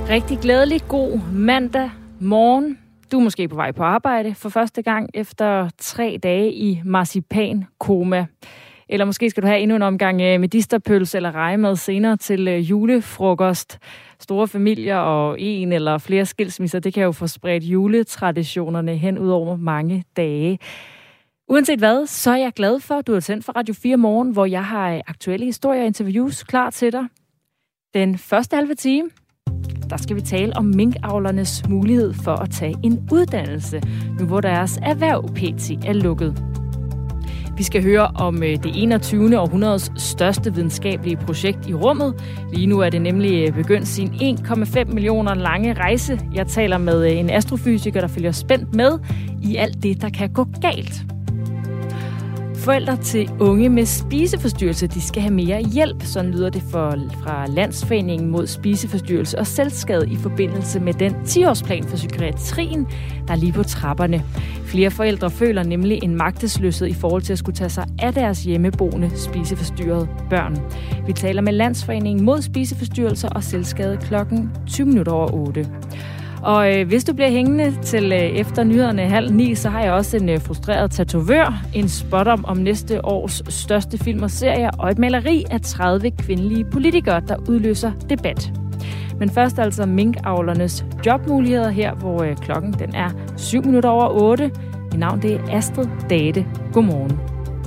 Rigtig glædelig god mandag morgen. Du er måske på vej på arbejde for første gang efter 3 dage i marcipan-koma. Eller måske skal du have endnu en omgang medisterpølse eller rejemad senere til julefrokost. Store familier og en eller flere skilsmisser, det kan jo få spredt juletraditionerne hen ud over mange dage. Uanset hvad, så er jeg glad for, at du er tændt for Radio 4 Morgen, hvor jeg har aktuelle historier og interviews klar til dig. Den første halve time, der skal vi tale om minkavlernes mulighed for at tage en uddannelse, nu hvor deres erhverv PT er lukket. Vi skal høre om det 21. århundredes største videnskabelige projekt i rummet. Lige nu er det nemlig begyndt sin 1,5 millioner lange rejse. Jeg taler med en astrofysiker, der følger spændt med i alt det, der kan gå galt. Forældre til unge med spiseforstyrrelse, de skal have mere hjælp. Sådan lyder det fra Landsforeningen mod spiseforstyrrelse og selvskade i forbindelse med den 10-årsplan for psykiatrien, der er lige på trapperne. Flere forældre føler nemlig en magtesløshed i forhold til at skulle tage sig af deres hjemmeboende spiseforstyrrede børn. Vi taler med Landsforeningen mod spiseforstyrrelser og selvskade klokken 8:20. Og hvis du bliver hængende til efter nyhederne 8:30, så har jeg også en frustreret tatovør, en spot om næste års største film og serier, og et maleri af 30 kvindelige politikere, der udløser debat. Men først altså minkavlernes jobmuligheder her, hvor klokken den er 7:08. Mit navn det er Astrid Date. Godmorgen.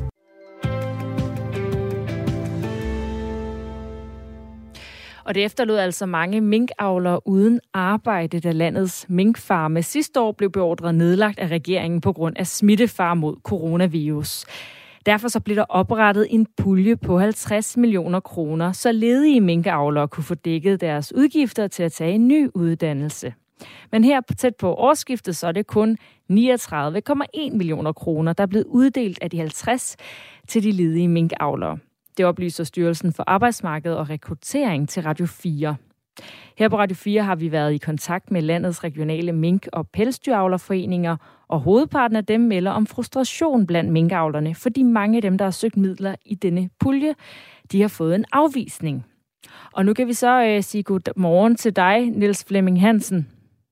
Og det efterlod altså mange minkavlere uden arbejde, da landets minkfarme sidste år blev beordret nedlagt af regeringen på grund af smittefare mod coronavirus. Derfor så blev der oprettet en pulje på 50 millioner kroner, så ledige minkavlere kunne få dækket deres udgifter til at tage en ny uddannelse. Men her tæt på årsskiftet, så er det kun 39,1 millioner kroner, der er blevet uddelt af de 50 til de ledige minkavlere. Det oplyser Styrelsen for Arbejdsmarked og Rekruttering til Radio 4. Her på Radio 4 har vi været i kontakt med landets regionale mink- og pelsdyravlerforeninger, og hovedparten af dem melder om frustration blandt minkavlerne, fordi mange af dem, der har søgt midler i denne pulje, de har fået en afvisning. Og nu kan vi så sige god morgen til dig, Niels Flemming Hansen.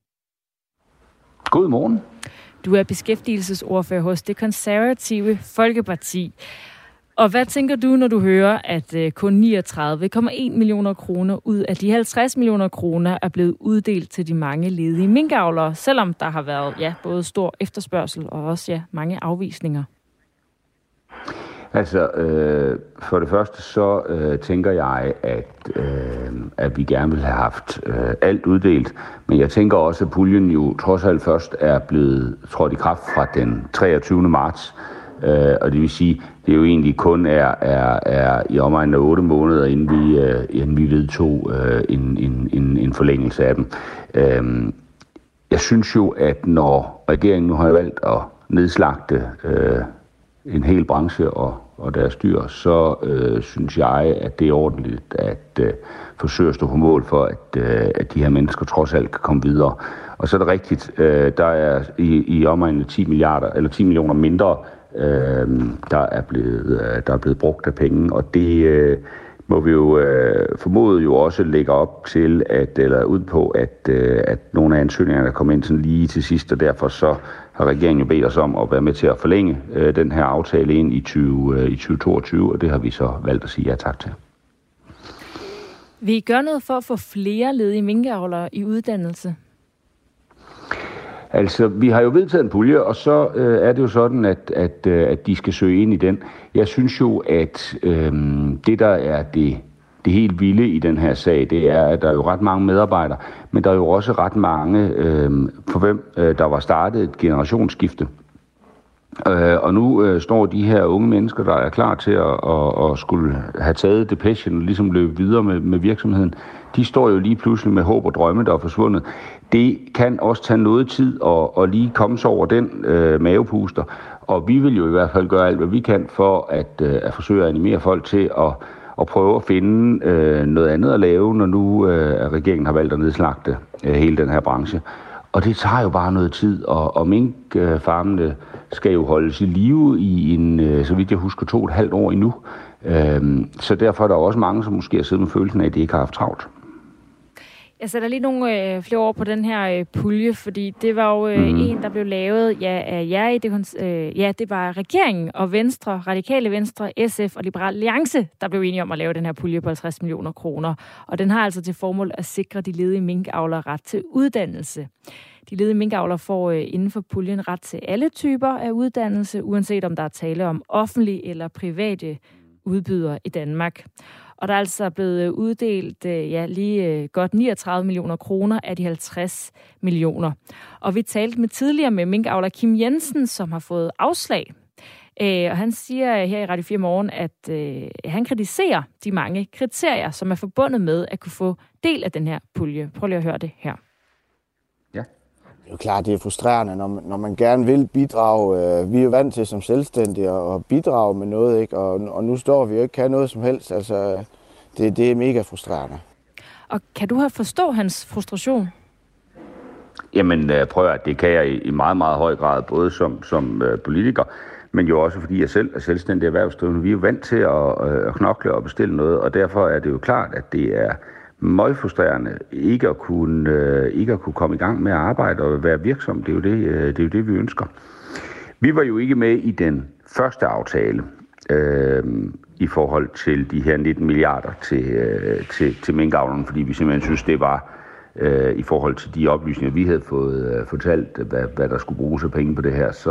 God morgen. Du er beskæftigelsesordfører hos Det Konservative Folkeparti. Og hvad tænker du, når du hører, at kun 39,1 millioner kroner ud af de 50 millioner kroner er blevet uddelt til de mange ledige minkavlere, selvom der har været både stor efterspørgsel og også mange afvisninger? Altså, for det første så tænker jeg, at vi gerne vil have haft alt uddelt, men jeg tænker også, at puljen jo trods alt først er blevet trådt i kraft fra den 23. marts. Og det vil sige, det jo egentlig kun er i omegnen af 8 måneder, inden vi vedtog en forlængelse af dem. Jeg synes jo, at når regeringen nu har valgt at nedslagte en hel branche og deres dyr, så synes jeg, at det er ordentligt at forsøge at stå på mål for, at de her mennesker trods alt kan komme videre. Og så er det rigtigt, der er i omegnen 10 millioner mindre, der er blevet brugt af penge, og det må vi jo formode jo også lægge op til, eller ud på, at nogle af ansøgningerne kommer ind sådan lige til sidst, og derfor så har regeringen jo bedt os om at være med til at forlænge den her aftale ind i 2022, og det har vi så valgt at sige ja tak til. Vil I gøre noget for at få flere ledige minkavlere i uddannelse? Altså, vi har jo vedtaget en pulje, og så er det jo sådan, at de skal søge ind i den. Jeg synes jo, at det, der er det helt vilde i den her sag, det er, at der er jo ret mange medarbejdere, men der er jo også ret mange, for hvem der var startet et generationsskifte. Og nu står de her unge mennesker, der er klar til at skulle have taget depression og ligesom løbe videre med virksomheden, de står jo lige pludselig med håb og drømme, der er forsvundet. Det kan også tage noget tid at lige komme sig over den mavepuster, og vi vil jo i hvert fald gøre alt, hvad vi kan for at forsøge at animere folk til at prøve at finde noget andet at lave, når nu regeringen har valgt at nedslagte hele den her branche. Og det tager jo bare noget tid, og minkfarmene skal jo holdes i live i så vidt jeg husker, 2,5 år endnu. Så derfor er der også mange, som måske har siddet med følelsen af, at de ikke har haft travlt. Jeg sætter lige nogle flere ord på den her pulje, fordi det var jo en, der blev lavet af jer. Det var regeringen og Venstre, Radikale Venstre, SF og Liberal Alliance, der blev enige om at lave den her pulje på 50 millioner kroner. Og den har altså til formål at sikre de ledige minkavlere ret til uddannelse. De ledige minkavlere får inden for puljen ret til alle typer af uddannelse, uanset om der er tale om offentlige eller private udbydere i Danmark. Og der er altså blevet uddelt lige godt 39 millioner kroner af de 50 millioner. Og vi talte tidligere med minkavler Kim Jensen, som har fået afslag. Og han siger her i Radio 4 Morgen, at han kritiserer de mange kriterier, som er forbundet med at kunne få del af den her pulje. Prøv lige at høre det her. Ja. Det er jo klart, det er frustrerende, når man gerne vil bidrage. Vi er jo vant til som selvstændige at bidrage med noget, ikke? Og nu står vi jo ikke kan noget som helst. Altså, det er mega frustrerende. Og kan du have forstå hans frustration? Jamen, prøv at det kan jeg i meget, meget høj grad, både som politiker, men jo også fordi jeg selv er selvstændig erhvervsdrivende. Vi er jo vant til at knokle og bestille noget, og derfor er det jo klart, at det er meget frustrerende ikke at kunne komme i gang med at arbejde og være virksom. Det er jo det, vi ønsker. Vi var jo ikke med i den første aftale i forhold til de her 19 milliarder til minkavlerne, fordi vi simpelthen synes, det var i forhold til de oplysninger, vi havde fået fortalt, hvad der skulle bruges af penge på det her,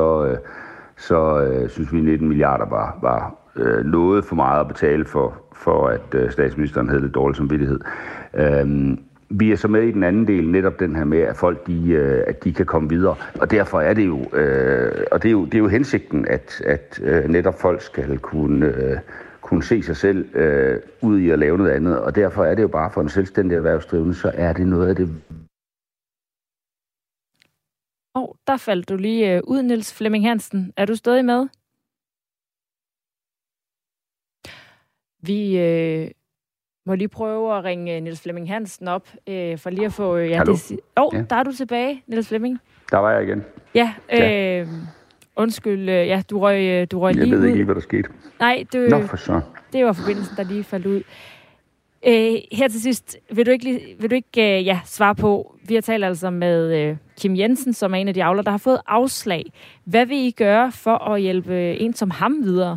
så synes vi, 19 milliarder var noget for meget at betale for at statsministeren havde lidt dårlig samvittighed. Vi er så med i den anden del, netop den her med, at folk at de kan komme videre. Og derfor er det jo, det er jo hensigten, at netop folk skal kunne se sig selv ud i at lave noget andet. Og derfor er det jo bare for en selvstændig erhvervsdrivende, så er det noget af det. Der faldt du lige ud, Niels Flemming Hansen. Er du stadig med? Vi må lige prøve at ringe Niels Flemming Hansen op, for lige at få... Hallo? Der er du tilbage, Niels Flemming. Der var jeg igen. Ja, undskyld. Du røg lige ud. Jeg ved ikke lige, hvad der skete. Nej, for så. Det var forbindelsen, der lige faldt ud. Her til sidst, vil du ikke svare på, vi har talt altså med Kim Jensen, som er en af de avlere, der har fået afslag. Hvad vil I gøre for at hjælpe en som ham videre?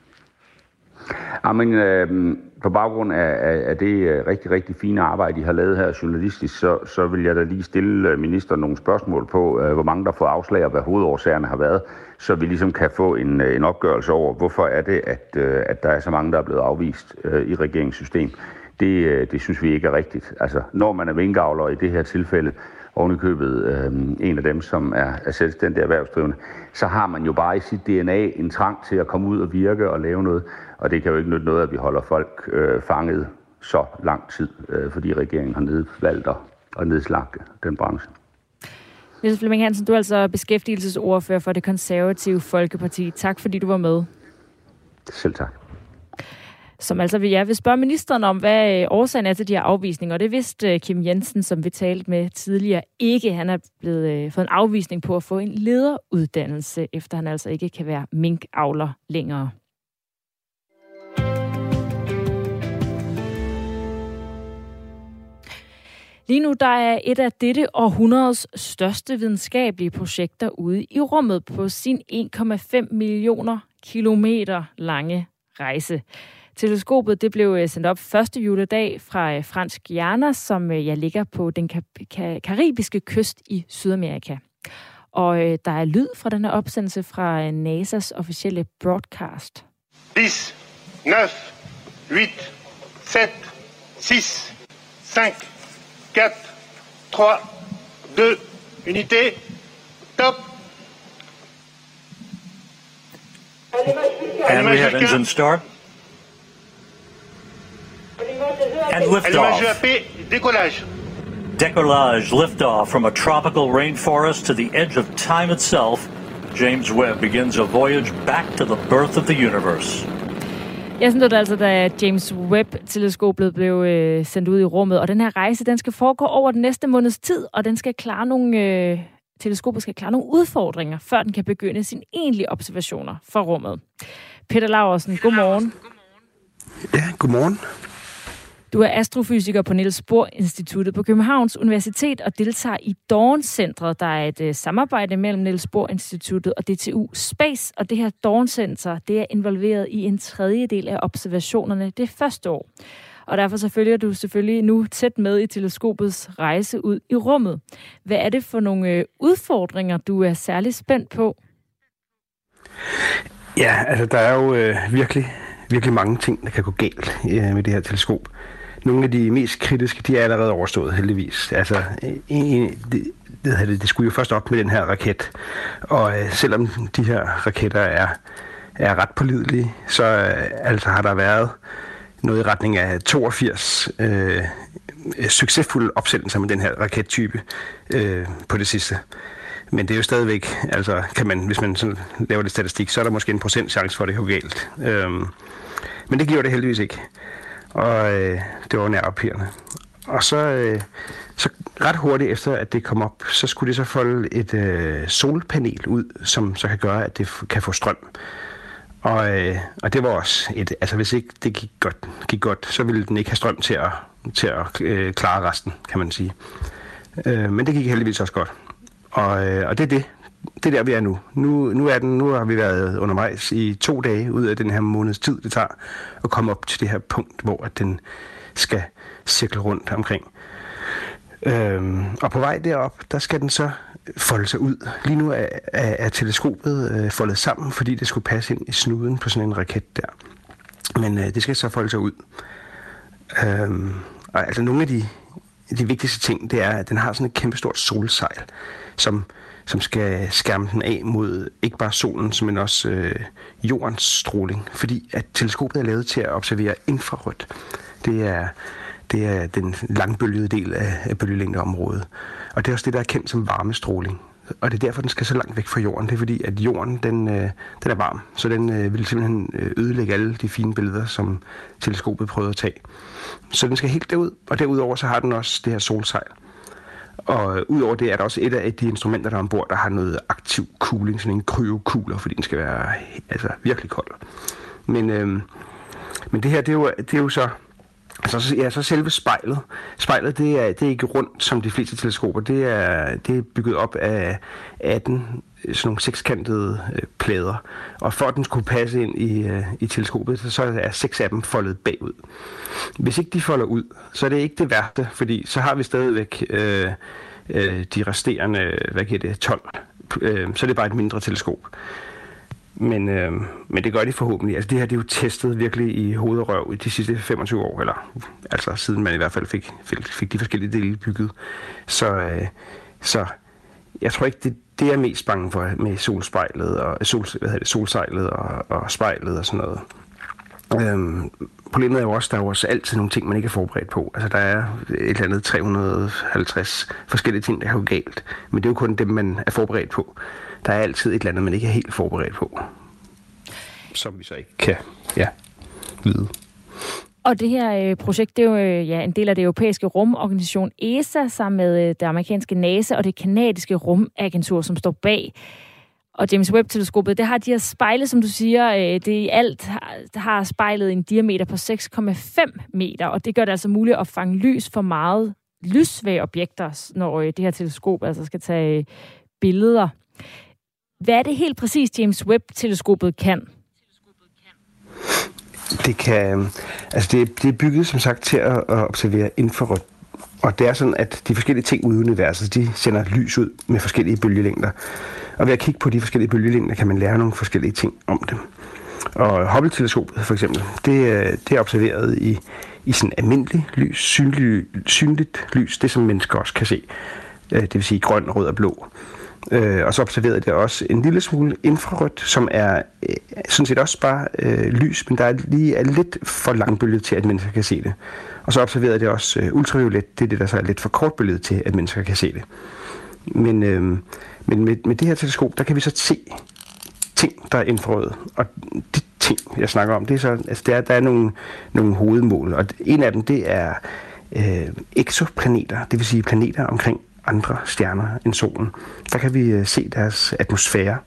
Jamen, på baggrund af det rigtig, rigtig fine arbejde, I har lavet her journalistisk, så vil jeg da lige stille ministeren nogle spørgsmål på, hvor mange der får afslag, og hvad hovedårsagerne har været, så vi ligesom kan få en opgørelse over, hvorfor er det, at der er så mange, der er blevet afvist i regeringssystem. Det synes vi ikke er rigtigt. Altså, når man er minkavler i det her tilfælde, ovenikøbet en af dem, som er selvstændig erhvervsdrivende, så har man jo bare i sit DNA en trang til at komme ud og virke og lave noget. Og det kan jo ikke nytte noget, at vi holder folk fanget så lang tid, fordi regeringen har nedvalgt at nedslagte den branche. Niels Flemming Hansen, du er altså beskæftigelsesordfører for Det Konservative Folkeparti. Tak fordi du var med. Selv tak. Som altså vil spørge ministeren om, hvad årsagen er til de her afvisninger. Og det vidste Kim Jensen, som vi talte med tidligere, ikke. Han er blevet fået en afvisning på at få en lederuddannelse, efter han altså ikke kan være minkavler længere. Lige nu der er et af dette århundredes største videnskabelige projekter ude i rummet på sin 1,5 millioner kilometer lange rejse. Teleskopet det blev sendt op første juledag fra fransk Guiana, som ligger på den karibiske kyst i Sydamerika. Og der er lyd fra den her opsendelse fra NASA's officielle broadcast. 10, 9, 8, 7, 6, 5, 4, 3, 2, unité, top. And we have engine start. And liftoff. Décollage. Decollage, liftoff from a tropical rainforest to the edge of time itself. James Webb begins a voyage back to the birth of the universe. Jeg synes altså, da James Webb-teleskopet blev sendt ud i rummet, og den her rejse, den skal foregå over den næste måneds tid, og den skal klare teleskopet skal klare nogle udfordringer, før den kan begynde sine egentlige observationer fra rummet. Peter Laursen, godmorgen. Ja, godmorgen. Du er astrofysiker på Niels Bohr Instituttet på Københavns Universitet og deltager i Dawn-centret, der er et samarbejde mellem Niels Bohr Instituttet og DTU Space. Og det her Dawn-center, det er involveret i en tredjedel af observationerne det første år. Og derfor så følger du selvfølgelig nu tæt med i teleskopets rejse ud i rummet. Hvad er det for nogle udfordringer, du er særlig spændt på? Ja, altså der er jo virkelig mange ting, der kan gå galt med det her teleskop. Nogle af de mest kritiske, de er allerede overstået, heldigvis. Altså, det skulle jo først op med den her raket. Og selvom de her raketter er ret pålidelige, så altså har der været noget i retning af 82 succesfulde opsendelser med den her rakettype på det sidste. Men det er jo stadigvæk, altså kan man, hvis man sådan laver det statistik, så er der måske 1% chance for, at det går galt. Men det giver det heldigvis ikke. Og det var nervepirrende. Og så ret hurtigt efter, at det kom op, så skulle det så folde et solpanel ud, som så kan gøre, at det kan få strøm. Og det var også altså hvis ikke det gik godt, så ville den ikke have strøm til at klare resten, kan man sige. Men det gik heldigvis også godt. Og det er det. Det er der, vi er nu. Nu har vi været undervejs i 2 dage ud af den her måneds tid, det tager at komme op til det her punkt, hvor den skal cirkle rundt omkring. Og på vej derop, der skal den så folde sig ud. Lige nu er teleskopet foldet sammen, fordi det skulle passe ind i snuden på sådan en raket der. Men det skal så folde sig ud. Og altså nogle af de vigtigste ting, det er, at den har sådan et kæmpestort solsejl, som skal skærme den af mod ikke bare solen, men også jordens stråling. Fordi at teleskopet er lavet til at observere infrarødt. Det er den langbølgede del af bølgelængdeområdet. Og det er også det, der er kendt som varmestråling. Og det er derfor, den skal så langt væk fra jorden. Det er fordi, at jorden den er varm. Så den vil simpelthen ødelægge alle de fine billeder, som teleskopet prøvede at tage. Så den skal helt derud. Og derudover så har den også det her solsejl. Og udover det er der også et af de instrumenter, der er ombord, der har noget aktiv cooling, sådan en kryokugler, fordi den skal være altså virkelig kold. Men det her, det er jo så... Altså, ja, så selve spejlet. Spejlet, det er ikke rundt som de fleste teleskoper. Det er bygget op af 18 sådan nogle sekskantede plader. Og for at den skulle passe ind i teleskopet, så er 6 af dem foldet bagud. Hvis ikke de folder ud, så er det ikke det værste, fordi så har vi stadigvæk de resterende 12. Så er det bare et mindre teleskop. Men det gør de forhåbentlig. Altså det her, det er jo testet virkelig i hoved og røv i de sidste 25 år, eller altså siden man i hvert fald fik de forskellige dele bygget. Så jeg tror ikke, det er mest bange for med solspejlet og solsejlet og spejlet og sådan noget. Problemet er jo også, der er jo også altid nogle ting, man ikke er forberedt på. Altså der er et eller andet 350 forskellige ting, der er jo galt. Men det er jo kun dem, man er forberedt på. Der er altid et eller andet, man ikke er helt forberedt på. Som vi så ikke kan vide. Og det her projekt, det er jo en del af det europæiske rumorganisation ESA, sammen med det amerikanske NASA og det kanadiske rumagentur, som står bag. Og James Webb-teleskopet, det har de her spejle, som du siger, det i alt har spejlet en diameter på 6,5 meter, og det gør det altså muligt at fange lys for meget lyssvage objekter, når det her teleskop altså skal tage billeder. Hvad er det helt præcis, James Webb-teleskopet kan? Det er bygget, som sagt, til at observere infrarødt. Og det er sådan, at de forskellige ting ude i universet, de sender lys ud med forskellige bølgelængder. Og ved at kigge på de forskellige bølgelængder, kan man lære nogle forskellige ting om dem. Og Hubble-teleskopet for eksempel, det er observeret i sådan almindelig lys, synligt lys, det som mennesker også kan se. Det vil sige grøn, rød og blå. Og så observerede det også en lille smule infrarødt, som er sådan set også bare lys, men der er lidt for langbølget til, at mennesker kan se det. Og så observerede det også ultraviolet, det er det, der så er lidt for kortbølget til, at mennesker kan se det. Men med det her teleskop, der kan vi så se ting, der er infrarøde. Og de ting, jeg snakker om, det er så, altså der er nogle hovedmål, og en af dem, det er eksoplaneter, det vil sige planeter omkring andre stjerner end solen. Der kan vi se deres atmosfære,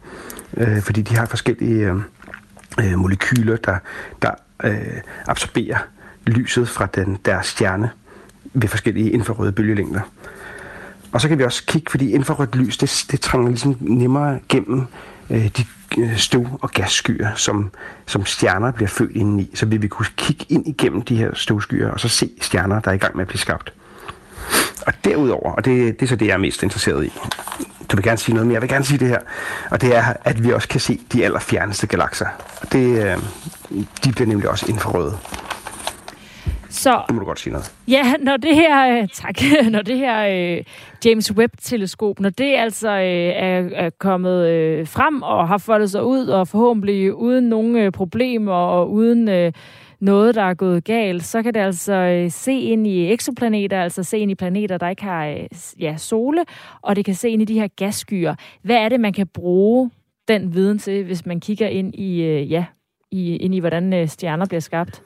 fordi de har forskellige molekyler, der absorberer lyset fra deres stjerne ved forskellige infrarøde bølgelængder. Og så kan vi også kigge, fordi infrarødt lys, det trænger ligesom nemmere gennem de støv- og gasskyer, som stjerner bliver født indeni. Så vil vi kunne kigge ind igennem de her støvskyer, og så se stjerner, der er i gang med at blive skabt. Og derudover, og det er så det, jeg er mest interesseret i. Du vil gerne sige noget, men jeg vil gerne sige det her. Og det er, at vi også kan se de allerfjerneste galakser. Og de bliver nemlig også infrarøde. Så det må du godt sige noget. Ja, når det her, når det her James Webb-teleskop, når det altså er kommet frem og har foldet sig ud, og forhåbentlig uden nogen problemer og uden noget, der er gået galt, så kan det altså se ind i eksoplaneter, altså se ind i planeter, der ikke har sole, og det kan se ind i de her gasskyer. Hvad er det, man kan bruge den viden til, hvis man kigger ind i hvordan stjerner bliver skabt?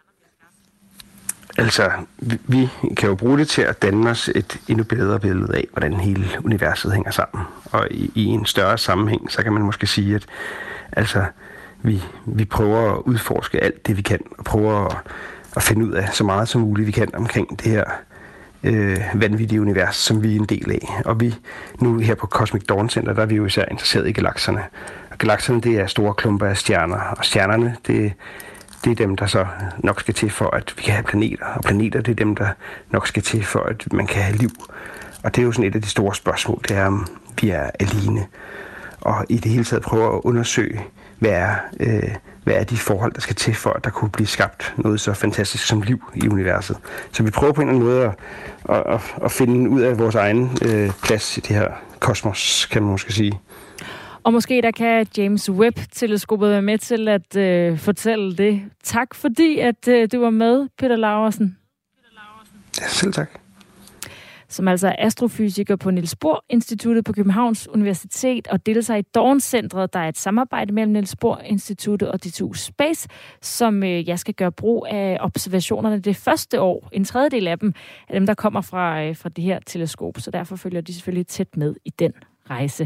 Altså, vi kan jo bruge det til at danne os et endnu bedre billede af, hvordan hele universet hænger sammen. Og i en større sammenhæng, så kan man måske sige, at altså, vi prøver at udforske alt det, vi kan, og prøver at finde ud af så meget som muligt, vi kan omkring det her vanvittige univers, som vi er en del af. Og vi nu her på Cosmic Dawn Center, der er vi jo især interesseret i galakserne. Og galakserne, det er store klumper af stjerner, og stjernerne, det er dem, der så nok skal til for, at vi kan have planeter. Og planeter, det er dem, der nok skal til for, at man kan have liv. Og det er jo sådan et af de store spørgsmål, det er, om vi er alene. Og i det hele taget prøve at undersøge, hvad er de forhold, der skal til for, at der kunne blive skabt noget så fantastisk som liv i universet. Så vi prøver på en eller anden måde at finde ud af vores egen plads i det her kosmos, kan man måske sige. Og måske der kan James Webb-teleskopet være med til at fortælle det. Tak fordi, at du var med, Peter Laursen. Ja, selv tak. Som altså er astrofysiker på Niels Bohr Instituttet på Københavns Universitet og deltager i Dawn-centret, der er et samarbejde mellem Niels Bohr Instituttet og DTU Space, som jeg skal gøre brug af observationerne det første år. En tredjedel af dem er dem, der kommer fra det her teleskop, så derfor følger de selvfølgelig tæt med i den rejse.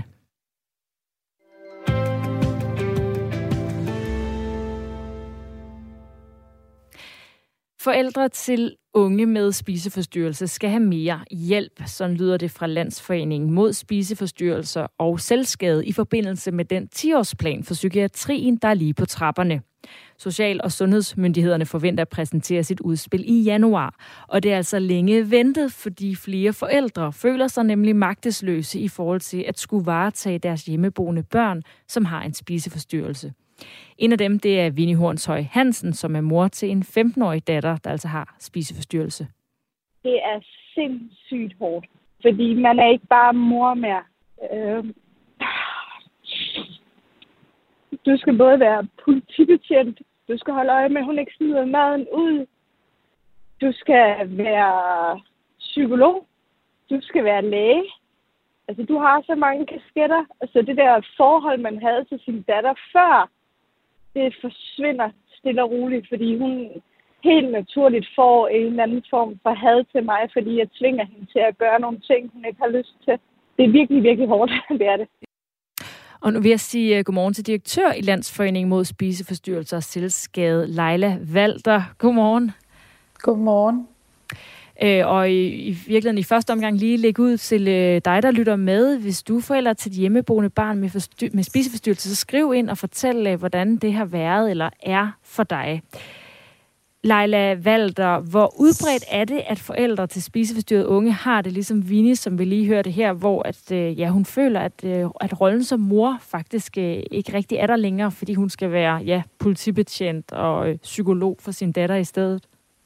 Forældre til unge med spiseforstyrrelse skal have mere hjælp, sådan lyder det fra Landsforeningen mod spiseforstyrrelser og selvskade i forbindelse med den 10-årsplan for psykiatrien, der er lige på trapperne. Social- og sundhedsmyndighederne forventer at præsentere sit udspil i januar, og det er altså længe ventet, fordi flere forældre føler sig nemlig magtesløse i forhold til at skulle varetage deres hjemmeboende børn, som har en spiseforstyrrelse. En af dem, det er Winnie Hornshøj Hansen, som er mor til en 15-årig datter, der altså har spiseforstyrrelse. Det er sindssygt hårdt, fordi man er ikke bare mor mere. Du skal både være politibetjent, du skal holde øje med, at hun ikke smider maden ud. Du skal være psykolog, du skal være læge. Altså, du har så mange kasketter. Altså, det der forhold, man havde til sin datter før, det forsvinder stille og roligt, fordi hun helt naturligt får en eller anden form for had til mig, fordi jeg tvinger hende til at gøre nogle ting, hun ikke har lyst til. Det er virkelig, virkelig hårdt, det er det. Og nu vil jeg sige godmorgen til direktør i Landsforeningen mod spiseforstyrrelser og selvskade, Leila Walter. Godmorgen. Godmorgen. Og i virkeligheden i første omgang lige lægge ud til dig, der lytter med. Hvis du er forælder til et hjemmeboende barn med spiseforstyrrelse, så skriv ind og fortæl, hvordan det har været eller er for dig. Leila Walter, hvor udbredt er det, at forældre til spiseforstyrrede unge har det ligesom Winnie, som vi lige hørte her, hvor hun føler, at rollen som mor faktisk ikke rigtig er der længere, fordi hun skal være politibetjent og psykolog for sin datter i stedet?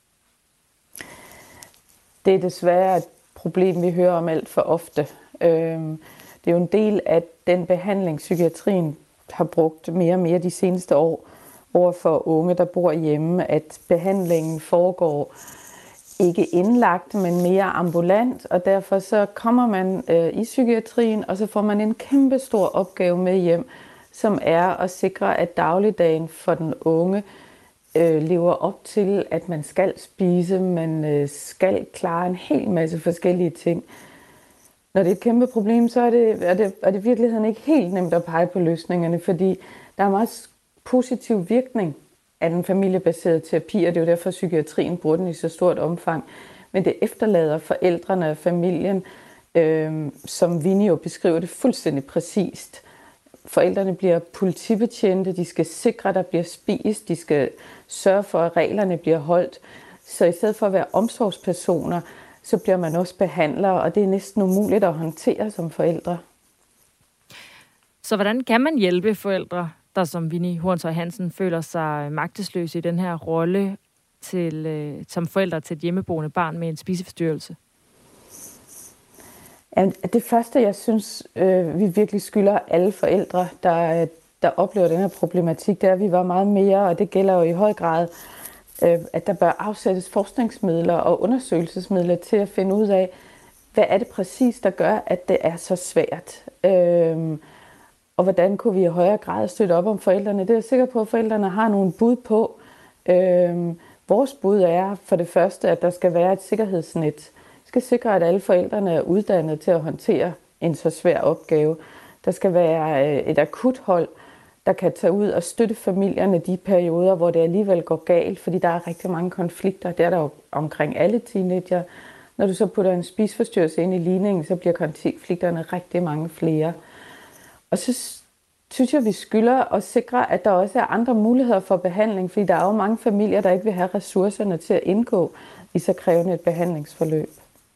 Det er desværre et problem, vi hører om alt for ofte. Det er jo en del af den behandling, psykiatrien har brugt mere og mere de seneste år over for unge, der bor hjemme, at behandlingen foregår ikke indlagt, men mere ambulant, og derfor så kommer man i psykiatrien, og så får man en kæmpe stor opgave med hjem, som er at sikre, at dagligdagen for den unge lever op til, at man skal spise, man skal klare en hel masse forskellige ting. Når det er et kæmpe problem, så er det i virkeligheden ikke helt nemt at pege på løsningerne, fordi der er meget positiv virkning af den familiebaserede terapi, og det er jo derfor, at psykiatrien bruger den i så stort omfang. Men det efterlader forældrene og familien, som Winnie jo beskriver det fuldstændig præcist. Forældrene bliver politibetjente, de skal sikre, at der bliver spist, de skal sørge for, at reglerne bliver holdt. Så i stedet for at være omsorgspersoner, så bliver man også behandler, og det er næsten umuligt at håndtere som forældre. Så hvordan kan man hjælpe forældre, der som Winnie Hornshøj Hansen føler sig magtesløse i den her rolle som forældre til et hjemmeboende barn med en spiseforstyrrelse? Det første, jeg synes, vi virkelig skylder alle forældre, der oplever den her problematik, det er, at vi var meget mere, og det gælder jo i høj grad, at der bør afsættes forskningsmidler og undersøgelsesmidler til at finde ud af, hvad er det præcis, der gør, at det er så svært. Og hvordan kunne vi i højere grad støtte op om forældrene? Det er jeg sikker på, at forældrene har nogle bud på. Vores bud er for det første, at der skal være et sikkerhedsnet. Vi skal sikre, at alle forældrene er uddannet til at håndtere en så svær opgave. Der skal være et akuthold, der kan tage ud og støtte familierne de perioder, hvor det alligevel går galt, fordi der er rigtig mange konflikter. Det er der jo omkring alle teenager. Når du så putter en spiseforstyrrelse ind i ligningen, så bliver konflikterne rigtig mange flere. Og så synes jeg, vi skylder at sikre, at der også er andre muligheder for behandling, fordi der er jo mange familier, der ikke vil have ressourcerne til at indgå i så krævende et behandlingsforløb.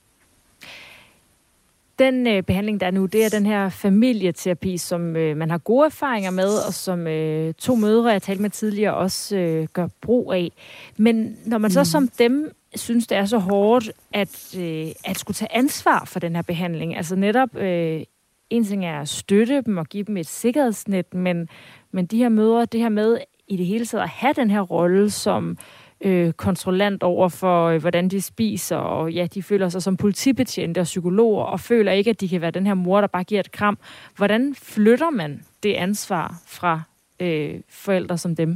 Den behandling, der er nu, det er den her familieterapi, som man har gode erfaringer med, og som 2 mødre, jeg talte med tidligere, også gør brug af. Men når man så som dem synes, det er så hårdt at skulle tage ansvar for den her behandling, altså netop en ting er at støtte dem og give dem et sikkerhedsnet, men de her mødre, det her med i det hele taget at have den her rolle som kontrollant over for, hvordan de spiser, og ja, de føler sig som politibetjente og psykologer, og føler ikke, at de kan være den her mor, der bare giver et kram. Hvordan flytter man det ansvar fra forældre som dem?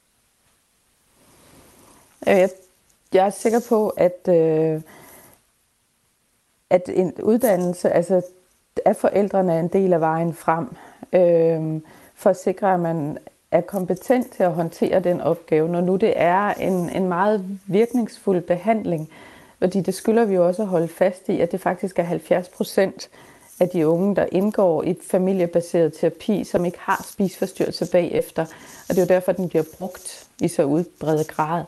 Jeg er sikker på, at en uddannelse, altså at forældrene er en del af vejen frem, for at sikre, at man er kompetent til at håndtere den opgave, når nu det er en meget virkningsfuld behandling. Fordi det skylder vi jo også at holde fast i, at det faktisk er 70% af de unge, der indgår i familiebaseret terapi, som ikke har spiseforstyrrelse bagefter. Og det er jo derfor, den bliver brugt i så udbredt grad.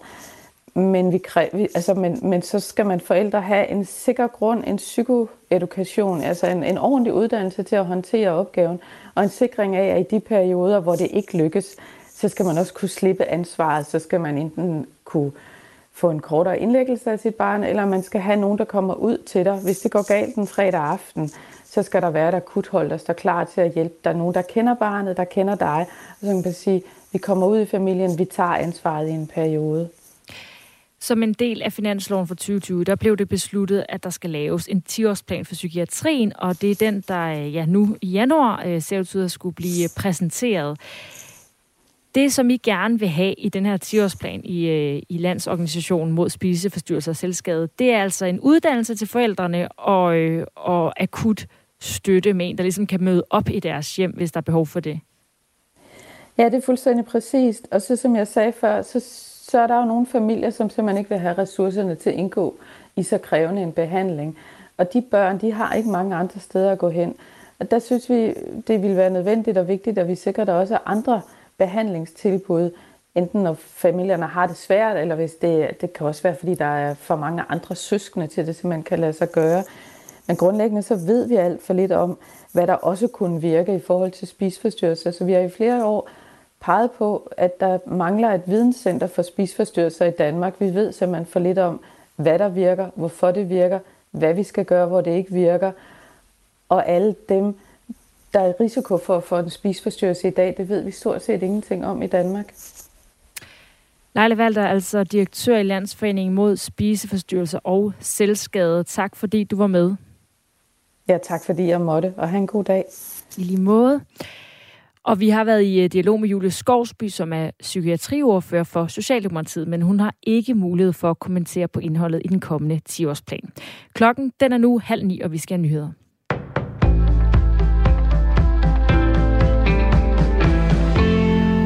Men så skal man forældre have en sikker grund, en psykoedukation, altså en ordentlig uddannelse til at håndtere opgaven, og en sikring af, at i de perioder, hvor det ikke lykkes, så skal man også kunne slippe ansvaret. Så skal man enten kunne få en kortere indlæggelse af sit barn, eller man skal have nogen, der kommer ud til dig. Hvis det går galt en fredag aften, så skal der være et akuthold, der står klar til at hjælpe. Der er nogen, der kender barnet, der kender dig, og så kan man sige, vi kommer ud i familien, vi tager ansvaret i en periode. Som en del af finansloven for 2020, der blev det besluttet, at der skal laves en 10-årsplan for psykiatrien, og det er den, der nu i januar ser ud til at skulle blive præsenteret. Det, som I gerne vil have i den her 10-årsplan i Landsorganisationen mod spiseforstyrrelser og selvskade, det er altså en uddannelse til forældrene og akut støtte med en, der ligesom kan møde op i deres hjem, hvis der er behov for det. Ja, det er fuldstændig præcist. Og så som jeg sagde før, så er der jo nogle familier, som simpelthen ikke vil have ressourcerne til at indgå i så krævende en behandling. Og de børn, de har ikke mange andre steder at gå hen. Og der synes vi, det vil være nødvendigt og vigtigt, at vi sikrer, at der også er andre behandlingstilbud, enten når familierne har det svært, eller hvis det kan også være, fordi der er for mange andre søskende til det, simpelthen kan lade sig gøre. Men grundlæggende så ved vi alt for lidt om, hvad der også kunne virke i forhold til spiseforstyrrelser. Så vi har i flere år peget på, at der mangler et videnscenter for spiseforstyrrelser i Danmark. Vi ved simpelthen for lidt om, hvad der virker, hvorfor det virker, hvad vi skal gøre, hvor det ikke virker. Og alle dem, der er i risiko for at få en spiseforstyrrelse i dag, det ved vi stort set ingenting om i Danmark. Leila Walter, altså direktør i Landsforeningen mod spiseforstyrrelser og selvskade. Tak fordi du var med. Ja, tak fordi jeg måtte, og have en god dag. I lige måde. Og vi har været i dialog med Julie Skovsby, som er psykiatriordfører for Socialdemokratiet, men hun har ikke mulighed for at kommentere på indholdet i den kommende 10-årsplan. Klokken den er nu 8:30, og vi skal have nyheder.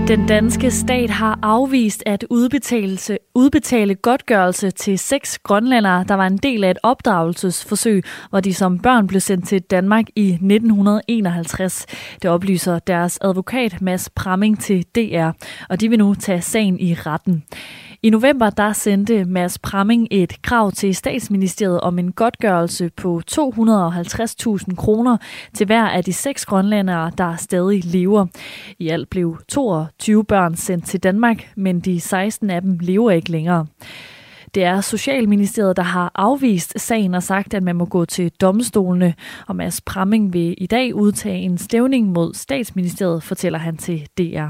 Den danske stat har afvist at udbetale godtgørelse til 6 grønlændere, der var en del af et opdragelsesforsøg, hvor de som børn blev sendt til Danmark i 1951. Det oplyser deres advokat Mads Pramming til DR, og de vil nu tage sagen i retten. I november der sendte Mads Pramming et krav til Statsministeriet om en godtgørelse på 250.000 kroner til hver af de 6 grønlændere, der stadig lever. I alt blev 22 børn sendt til Danmark, men de 16 af dem lever ikke længere. Det er Socialministeriet, der har afvist sagen og sagt, at man må gå til domstolene. Og Mads Pramming vil i dag udtage en stævning mod Statsministeriet, fortæller han til DR.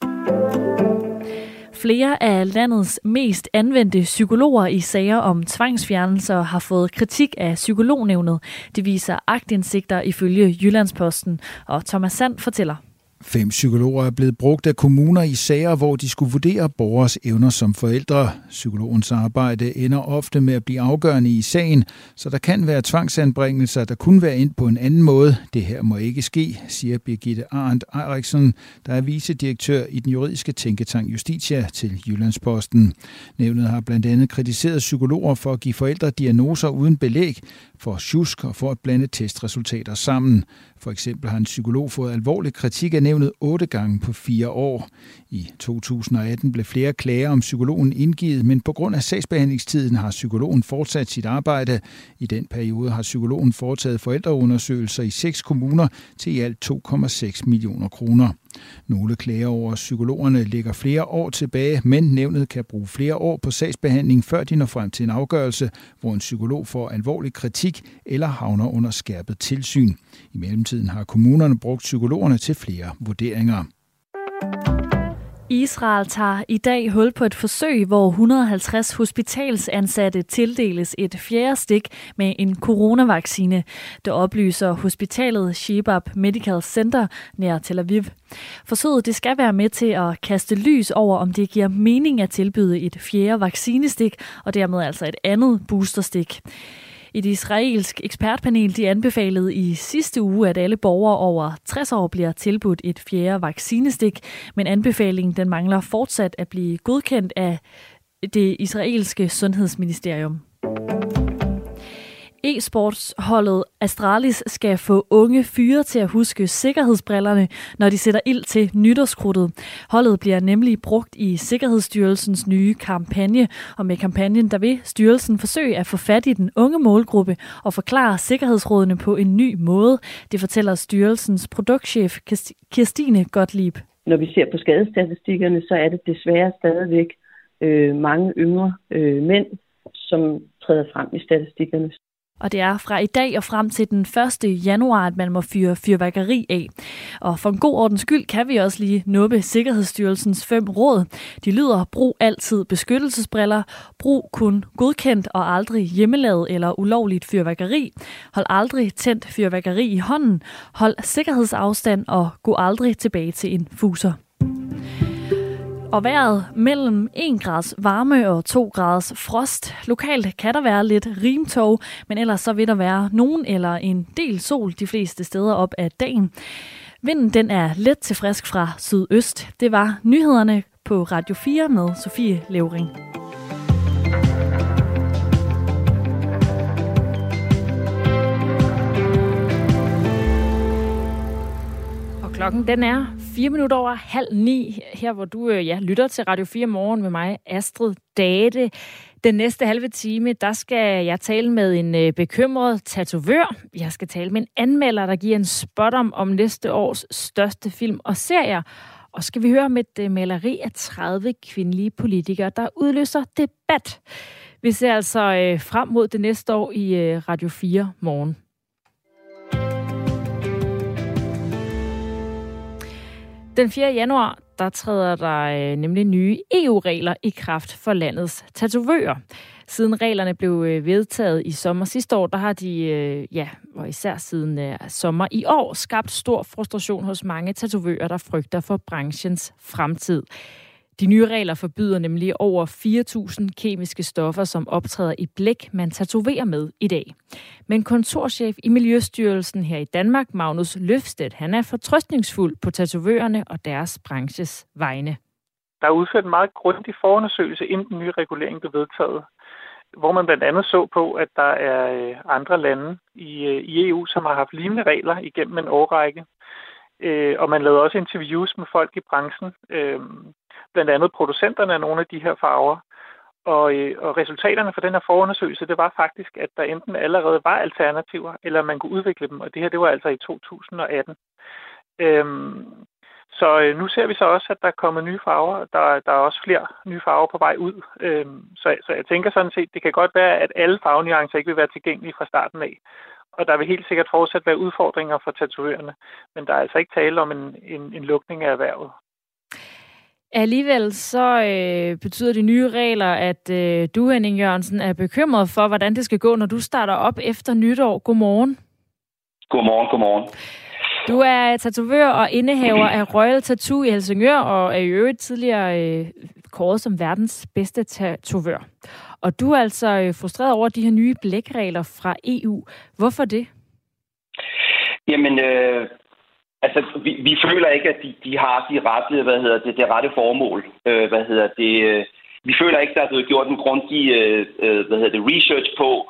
Flere af landets mest anvendte psykologer i sager om tvangsfjernelser har fået kritik af Psykolognævnet. Det viser aktindsigter ifølge Jyllandsposten, og Thomas Sand fortæller. 5 psykologer er blevet brugt af kommuner i sager, hvor de skulle vurdere borgers evner som forældre. Psykologens arbejde ender ofte med at blive afgørende i sagen, så der kan være tvangsanbringelser, der kunne være endt på en anden måde. Det her må ikke ske, siger Birgitte Arendt Eireksen, der er vicedirektør i den juridiske tænketank Justitia til Jyllandsposten. Nævnet har blandt andet kritiseret psykologer for at give forældre diagnoser uden belæg, for sjusk og for at blande testresultater sammen. For eksempel har en psykolog fået alvorlig kritik af nævnet 8 gange på 4 år. I 2018 blev flere klager om psykologen indgivet, men på grund af sagsbehandlingstiden har psykologen fortsat sit arbejde. I den periode har psykologen foretaget forældreundersøgelser i 6 kommuner til i alt 2,6 millioner kroner. Nogle klager over psykologerne ligger flere år tilbage, men nævnet kan bruge flere år på sagsbehandling, før de når frem til en afgørelse, hvor en psykolog får alvorlig kritik eller havner under skærpet tilsyn. I mellemtiden har kommunerne brugt psykologerne til flere vurderinger. Israel tager i dag hul på et forsøg, hvor 150 hospitalsansatte tildeles et 4. stik med en coronavaccine. Det oplyser hospitalet Shebab Medical Center nær Tel Aviv. Forsøget det skal være med til at kaste lys over, om det giver mening at tilbyde et 4. vaccinestik, og dermed altså et andet boosterstik. Et israelsk ekspertpanel de anbefalede i sidste uge, at alle borgere over 60 år bliver tilbudt et 4. vaccinestik, men anbefalingen den mangler fortsat at blive godkendt af det israelske sundhedsministerium. E-sportsholdet Astralis skal få unge fyre til at huske sikkerhedsbrillerne, når de sætter ild til nytårskrudtet. Holdet bliver nemlig brugt i Sikkerhedsstyrelsens nye kampagne, og med kampagnen der vil styrelsen forsøge at få fat i den unge målgruppe og forklare sikkerhedsrådene på en ny måde. Det fortæller styrelsens produktchef Kirstine Gottlieb. Når vi ser på skadestatistikkerne, så er det desværre stadigvæk mange yngre mænd, som træder frem i statistikkerne. Og det er fra i dag og frem til den 1. januar, at man må fyre fyrværkeri af. Og for en god ordens skyld kan vi også lige nuppe Sikkerhedsstyrelsens 5 råd. De lyder: brug altid beskyttelsesbriller, brug kun godkendt og aldrig hjemmelavet eller ulovligt fyrværkeri, hold aldrig tændt fyrværkeri i hånden, hold sikkerhedsafstand og gå aldrig tilbage til en fuser. Og vejret mellem 1 grads varme og 2 graders frost. Lokalt kan der være lidt rimtog, men ellers så vil der være nogen eller en del sol de fleste steder op ad dagen. Vinden den er let til frisk fra sydøst. Det var nyhederne på Radio 4 med Sofie Levering. Klokken den er 8:04, her hvor du lytter til Radio 4 Morgen med mig, Astrid Date. Den næste halve time, der skal jeg tale med en bekymret tatovør. Jeg skal tale med en anmelder, der giver en spot om næste års største film og serier. Og skal vi høre om et maleri af 30 kvindelige politikere, der udløser debat. Vi ser altså frem mod det næste år i Radio 4 Morgen. Den 4. januar, der træder der nemlig nye EU-regler i kraft for landets tatovører. Siden reglerne blev vedtaget i sommer sidste år, der har de, og især siden sommer i år, skabt stor frustration hos mange tatovører, der frygter for branchens fremtid. De nye regler forbyder nemlig over 4.000 kemiske stoffer, som optræder i blæk, man tatoverer med i dag. Men kontorchef i Miljøstyrelsen her i Danmark, Magnus Løfstedt, han er fortrøstningsfuld på tatovørerne og deres branches vegne. Der er udført en meget grundig forundersøgelse, inden den nye regulering blev vedtaget, hvor man blandt andet så på, at der er andre lande i EU, som har haft lignende regler igennem en årrække. Og man lavede også interviews med folk i branchen, blandt andet producenterne af nogle af de her farver. Og resultaterne for den her forundersøgelse, det var faktisk, at der enten allerede var alternativer, eller man kunne udvikle dem. Og det her, det var altså i 2018. Så nu ser vi så også, at der er kommet nye farver. Der er også flere nye farver på vej ud. Så jeg tænker sådan set, det kan godt være, at alle farvenuancer ikke vil være tilgængelige fra starten af. Og der vil helt sikkert fortsat være udfordringer for tatovørerne. Men der er altså ikke tale om en lukning af erhvervet. Alligevel så betyder de nye regler, at du, Henning Jørgensen, er bekymret for, hvordan det skal gå, når du starter op efter nytår. Godmorgen. Godmorgen. Du er tatovør og indehaver af Royal Tattoo i Helsingør, og er i øvrigt tidligere kåret som verdens bedste tatovør. Og du er altså frustreret over de her nye blækregler fra EU. Hvorfor det? Jamen, vi føler ikke, at de har de rette, det rette formål. Vi føler ikke, der er blevet gjort en grundig research på,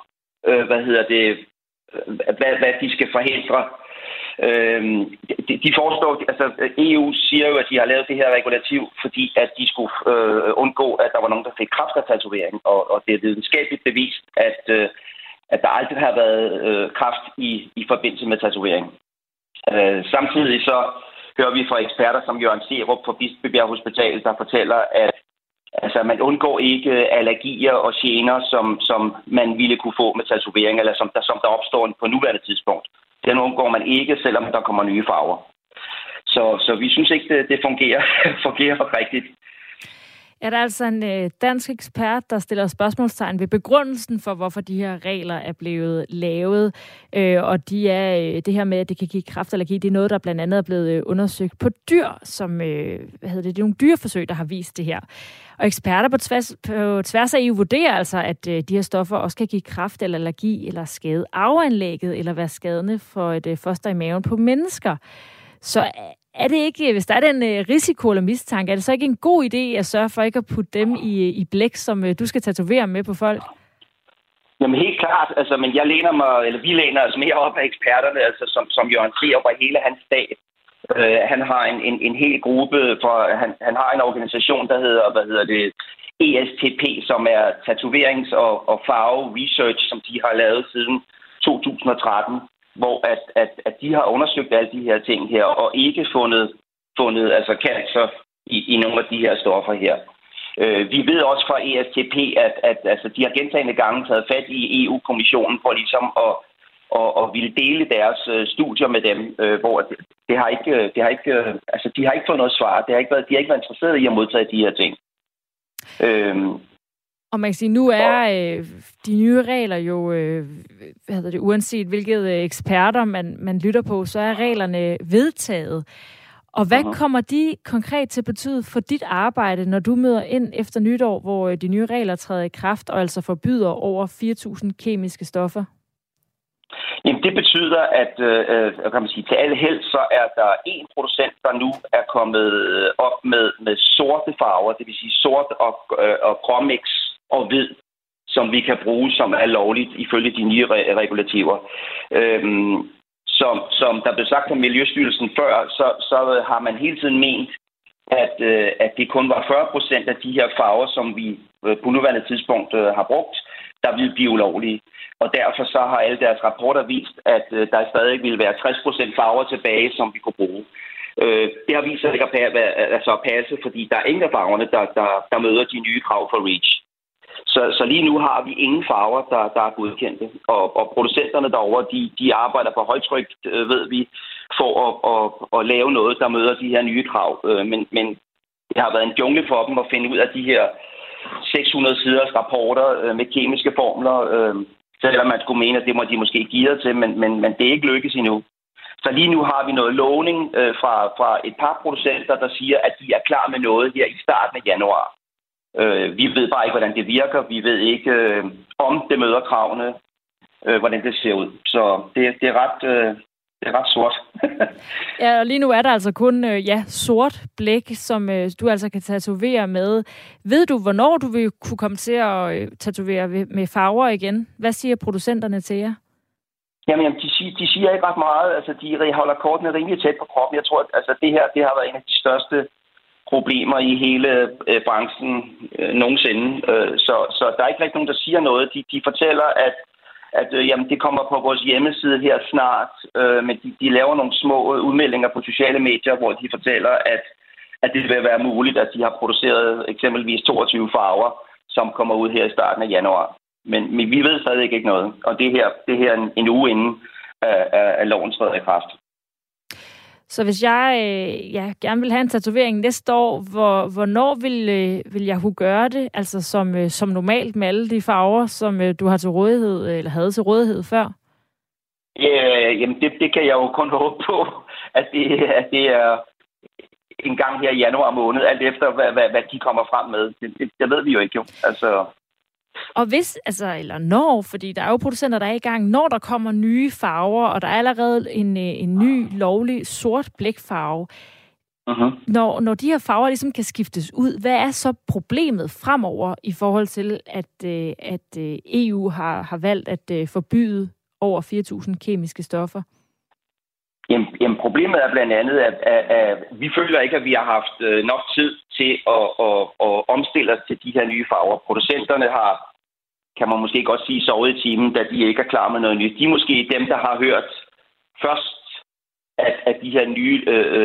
hvad de skal forhindre. De foreslår, altså EU siger jo, at de har lavet det her regulativ, fordi at de skulle undgå, at der var nogen, der fik kræft af tatovering, og det er videnskabeligt bevist, at der aldrig har været kræft i forbindelse med tatovering. Samtidig så hører vi fra eksperter som Jørgen Serup fra Bispebjerg Hospital, der fortæller, at altså, man undgår ikke allergier og gener, som man ville kunne få med tatovering, eller som der opstår på nuværende tidspunkt. Den undgår man ikke, selvom der kommer nye farver. Så vi synes ikke, det fungerer rigtigt. Er der altså en dansk ekspert, der stiller spørgsmålstegn ved begrundelsen for, hvorfor de her regler er blevet lavet, og det her med, at det kan give kræftallergi, det er noget, der blandt andet er blevet undersøgt på dyr, som det er nogle dyreforsøg, der har vist det her. Og eksperter på tværs af EU vurderer altså, at de her stoffer også kan give kræft eller allergi, eller skade arveanlægget, eller være skadende for et foster i maven på mennesker. Så er det ikke, hvis der er den risiko eller mistanke, er det så ikke en god idé at sørge for ikke at putte dem i blæk, som du skal tatovere med på folk? Jamen helt klart, altså, men vi læner os mere op af eksperterne, altså som Jørgen Serup og hele hans stab. Han har en hel gruppe, han har en organisation, der hedder ESTP, som er tatoverings- og farve research, som de har lavet siden 2013. Hvor at de har undersøgt alle de her ting her, og ikke fundet altså cancer i nogle af de her stoffer her. Vi ved også fra ESTP, at altså, de har gentagne gange taget fat i EU-kommissionen for ligesom at ville dele deres studier med dem, hvor de har ikke fået noget svar. De har ikke været interesseret i at modtage de her ting. Og man kan sige, nu er de nye regler jo, uanset hvilket eksperter man lytter på, så er reglerne vedtaget. Og hvad kommer de konkret til at betyde for dit arbejde, når du møder ind efter nytår, hvor de nye regler træder i kraft og altså forbyder over 4.000 kemiske stoffer? Jamen det betyder, at kan man sige, til alle held, så er der en producent, der nu er kommet op med sorte farver, det vil sige sort og gråmix og hvid, som vi kan bruge, som er lovligt ifølge de nye regulativer. Som der blev sagt af Miljøstyrelsen før, så har man hele tiden ment, at det kun var 40% af de her farver, som vi på nuværende tidspunkt har brugt, der ville blive ulovlige. Og derfor så har alle deres rapporter vist, at der stadig ville være 60% farver tilbage, som vi kunne bruge. Det har vist sig ikke at passe, fordi der er ingen af farverne, der møder de nye krav for REACH. Så lige nu har vi ingen farver, der er godkendte. Og producenterne derovre, de arbejder på højtryk, ved vi, for at lave noget, der møder de her nye krav. Men det har været en jungle for dem at finde ud af de her 600 siders rapporter med kemiske formler, selvom man skulle mene, at det må de måske give sig til, men det er ikke lykkes endnu. Så lige nu har vi noget lovning fra et par producenter, der siger, at de er klar med noget her i starten af januar. Vi ved bare ikke, hvordan det virker. Vi ved ikke, om det møder kravene, hvordan det ser ud. Så det er ret sort. Ja, og lige nu er der altså kun sort blæk, som du altså kan tatovere med. Ved du, hvornår du vil kunne komme til at tatovere med farver igen? Hvad siger producenterne til jer? Jamen, de siger ikke ret meget. Altså, de holder kortene rimelig tæt på kroppen. Jeg tror, at altså, det her har været en af de største problemer i hele branchen nogensinde. Så der er ikke rigtig nogen, der siger noget. De fortæller, at jamen, det kommer på vores hjemmeside her snart, men de laver nogle små udmeldinger på sociale medier, hvor de fortæller, at det vil være muligt, at de har produceret eksempelvis 22 farver, som kommer ud her i starten af januar. Men vi ved stadig ikke noget, og det her en uge inden at loven træder i kraft. Så hvis jeg gerne vil have en tatovering næste år, hvornår vil jeg kunne gøre det? Altså som normalt med alle de farver, som du har til rådighed, eller havde til rådighed før? Jamen det kan jeg jo kun håbe på, at det er en gang her i januar måned, alt efter hvad de kommer frem med. Det ved vi jo ikke jo. Altså. Og eller når, fordi der er jo producenter, der er i gang, når der kommer nye farver, og der er allerede en ny, lovlig sort blækfarve. Uh-huh. Når de her farver ligesom kan skiftes ud, hvad er så problemet fremover i forhold til, at EU har valgt at forbyde over 4.000 kemiske stoffer? Jamen problemet er blandt andet, at vi føler ikke, at vi har haft nok tid til at omstille os til de her nye farver. Producenterne har, kan man måske godt sige, sovet i timen, da de ikke er klar med noget nyt. De er måske dem, der har hørt først, at de her nye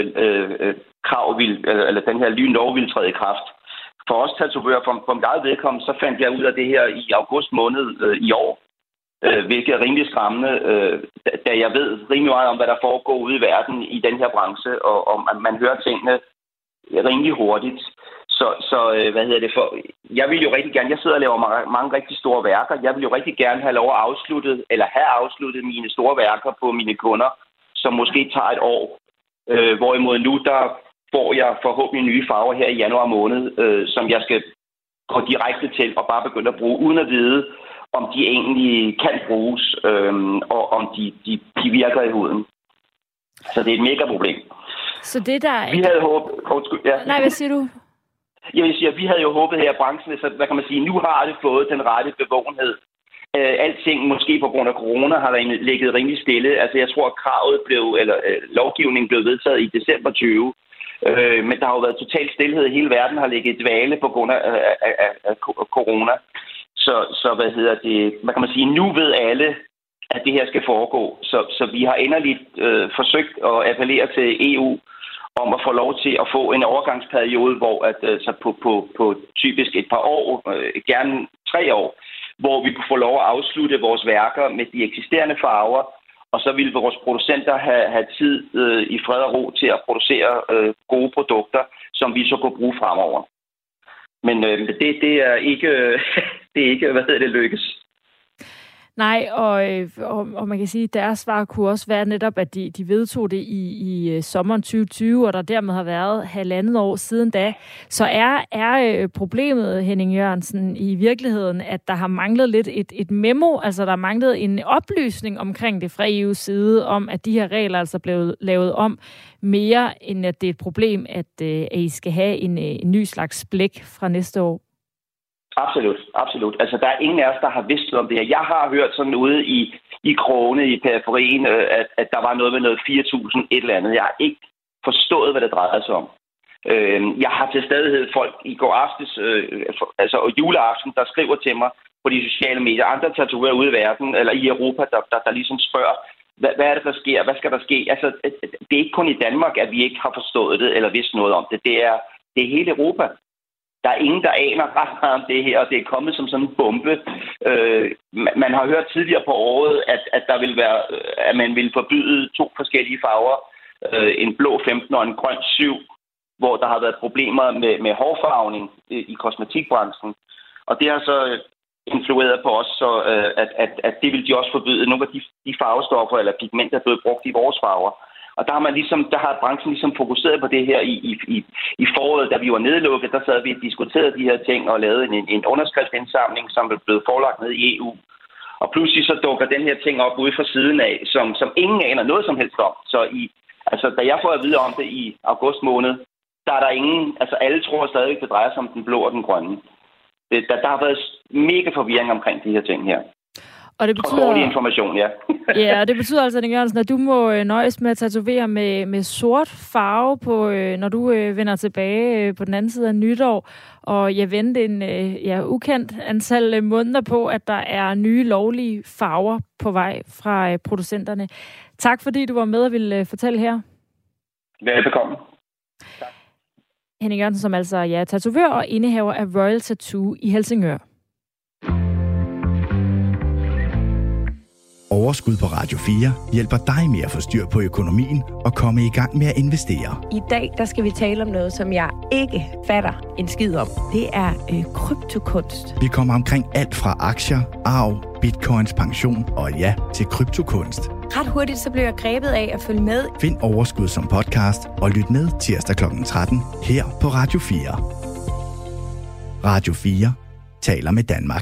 krav eller den her nye lov ville træde i kraft. For os tatovører, for mit eget vedkommende, så fandt jeg ud af det her i august måned i år. Hvilket er rimelig skræmmende, da jeg ved rimelig meget om, hvad der foregår ude i verden i den her branche, og man hører tingene rimelig hurtigt. Så jeg vil jo rigtig gerne, jeg sidder og laver mange rigtig store værker, jeg vil jo rigtig gerne have lov at have afsluttet mine store værker på mine kunder, som måske tager et år. Hvorimod nu, der får jeg forhåbentlig nye farver her i januar måned, som jeg skal gå direkte til og bare begynde at bruge, uden at vide, om de egentlig kan bruges, og om de virker i huden. Så det er et mega problem. Så det der... Vi havde håbet... Nej, hvad siger du? Jeg vil sige, at vi havde jo håbet her i branchen, så hvad kan man sige, nu har det fået den rette bevågenhed. Alting, måske på grund af corona, har der ligget rimelig stille. Altså, jeg tror, at lovgivningen blev vedtaget i december 20. Men der har jo været total stillhed. Hele verden har ligget i dvale på grund af corona. Så hvad kan man sige, nu ved alle, at det her skal foregå. Så vi har endeligt forsøgt at appellere til EU om at få lov til at få en overgangsperiode, hvor så på typisk et par år, gerne 3 år, hvor vi kunne få lov at afslutte vores værker med de eksisterende farver, og så ville vores producenter have tid i fred og ro til at producere gode produkter, som vi så kunne bruge fremover. Men det er ikke, lykkes. Nej, og man kan sige, at deres svar kunne også være netop, at de vedtog det i sommeren 2020, og der dermed har været 1,5 år siden da. Så er problemet, Henning Jørgensen, i virkeligheden, at der har manglet lidt et memo, altså der har manglet en oplysning omkring det fra EU's side, om at de her regler altså blevet lavet om mere, end at det er et problem, at I skal have en ny slags blæk fra næste år? Absolut. Altså, der er ingen af os, der har vidst om det her. Jeg har hørt sådan ude i krogene, i periferien, at der var noget med noget 4.000 et eller andet. Jeg har ikke forstået, hvad det drejede sig om. Jeg har til stadighed folk i går aftes, altså juleaften, der skriver til mig på de sociale medier. Andre tatovører ude i verden, eller i Europa, der ligesom spørger, hvad er det, der sker? Hvad skal der ske? Altså, det er ikke kun i Danmark, at vi ikke har forstået det, eller vidst noget om det. Det er hele Europa. Der er ingen, der aner ret meget om det her, og det er kommet som sådan en bombe. Man har hørt tidligere på året, at man ville forbyde 2 forskellige farver. En blå 15 og en grøn 7, hvor der har været problemer med hårfarvning i kosmetikbranchen. Og det har så influeret på os, så at det vil de også forbyde. Nogle af de farvestoffer eller pigmenter, der er blevet brugt i vores farver, Og der har branchen ligesom fokuseret på det her i foråret, da vi var nedlukket. Der sad vi og diskuterede de her ting og lavede en underskriftsindsamling, som blev forelagt ned i EU. Og pludselig så dukker den her ting op ude fra siden af, som ingen aner noget som helst om. Så da jeg får at vide om det i august måned, der er der ingen, alle tror stadig, det drejer sig om den blå og den grønne. Der har været mega forvirring omkring de her ting her. Og det betyder information, ja. Ja, og det betyder altså, Nick Jørgensen, at du må nøjes med at tatovere med sort farve på, når du vender tilbage på den anden side af nytår, og vente en ukendt antal måneder på, at der er nye lovlige farver på vej fra producenterne. Tak fordi du var med og ville fortælle her. Velbekomme. Tak. Henning Jørgensen, som altså er tatovør og indehaver af Royal Tattoo i Helsingør. Overskud på Radio 4 hjælper dig med at få styr på økonomien og komme i gang med at investere. I dag der skal vi tale om noget, som jeg ikke fatter en skid om. Det er kryptokunst. Vi kommer omkring alt fra aktier, arv, bitcoins, pension og til kryptokunst. Ret hurtigt så blev jeg grebet af at følge med. Find Overskud som podcast og lyt med tirsdag kl. 13 her på Radio 4. Radio 4 taler med Danmark.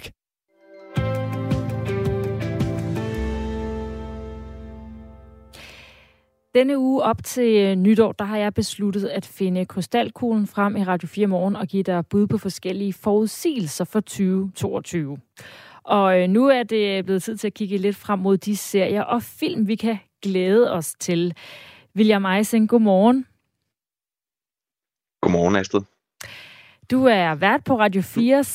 Denne uge op til nytår, der har jeg besluttet at finde krystalkuglen frem i Radio 4 Morgen og give dig bud på forskellige forudsigelser for 2022. Og nu er det blevet tid til at kigge lidt frem mod de serier og film, vi kan glæde os til. William Eising, godmorgen. Godmorgen, Astrid. Du er vært på Radio 4's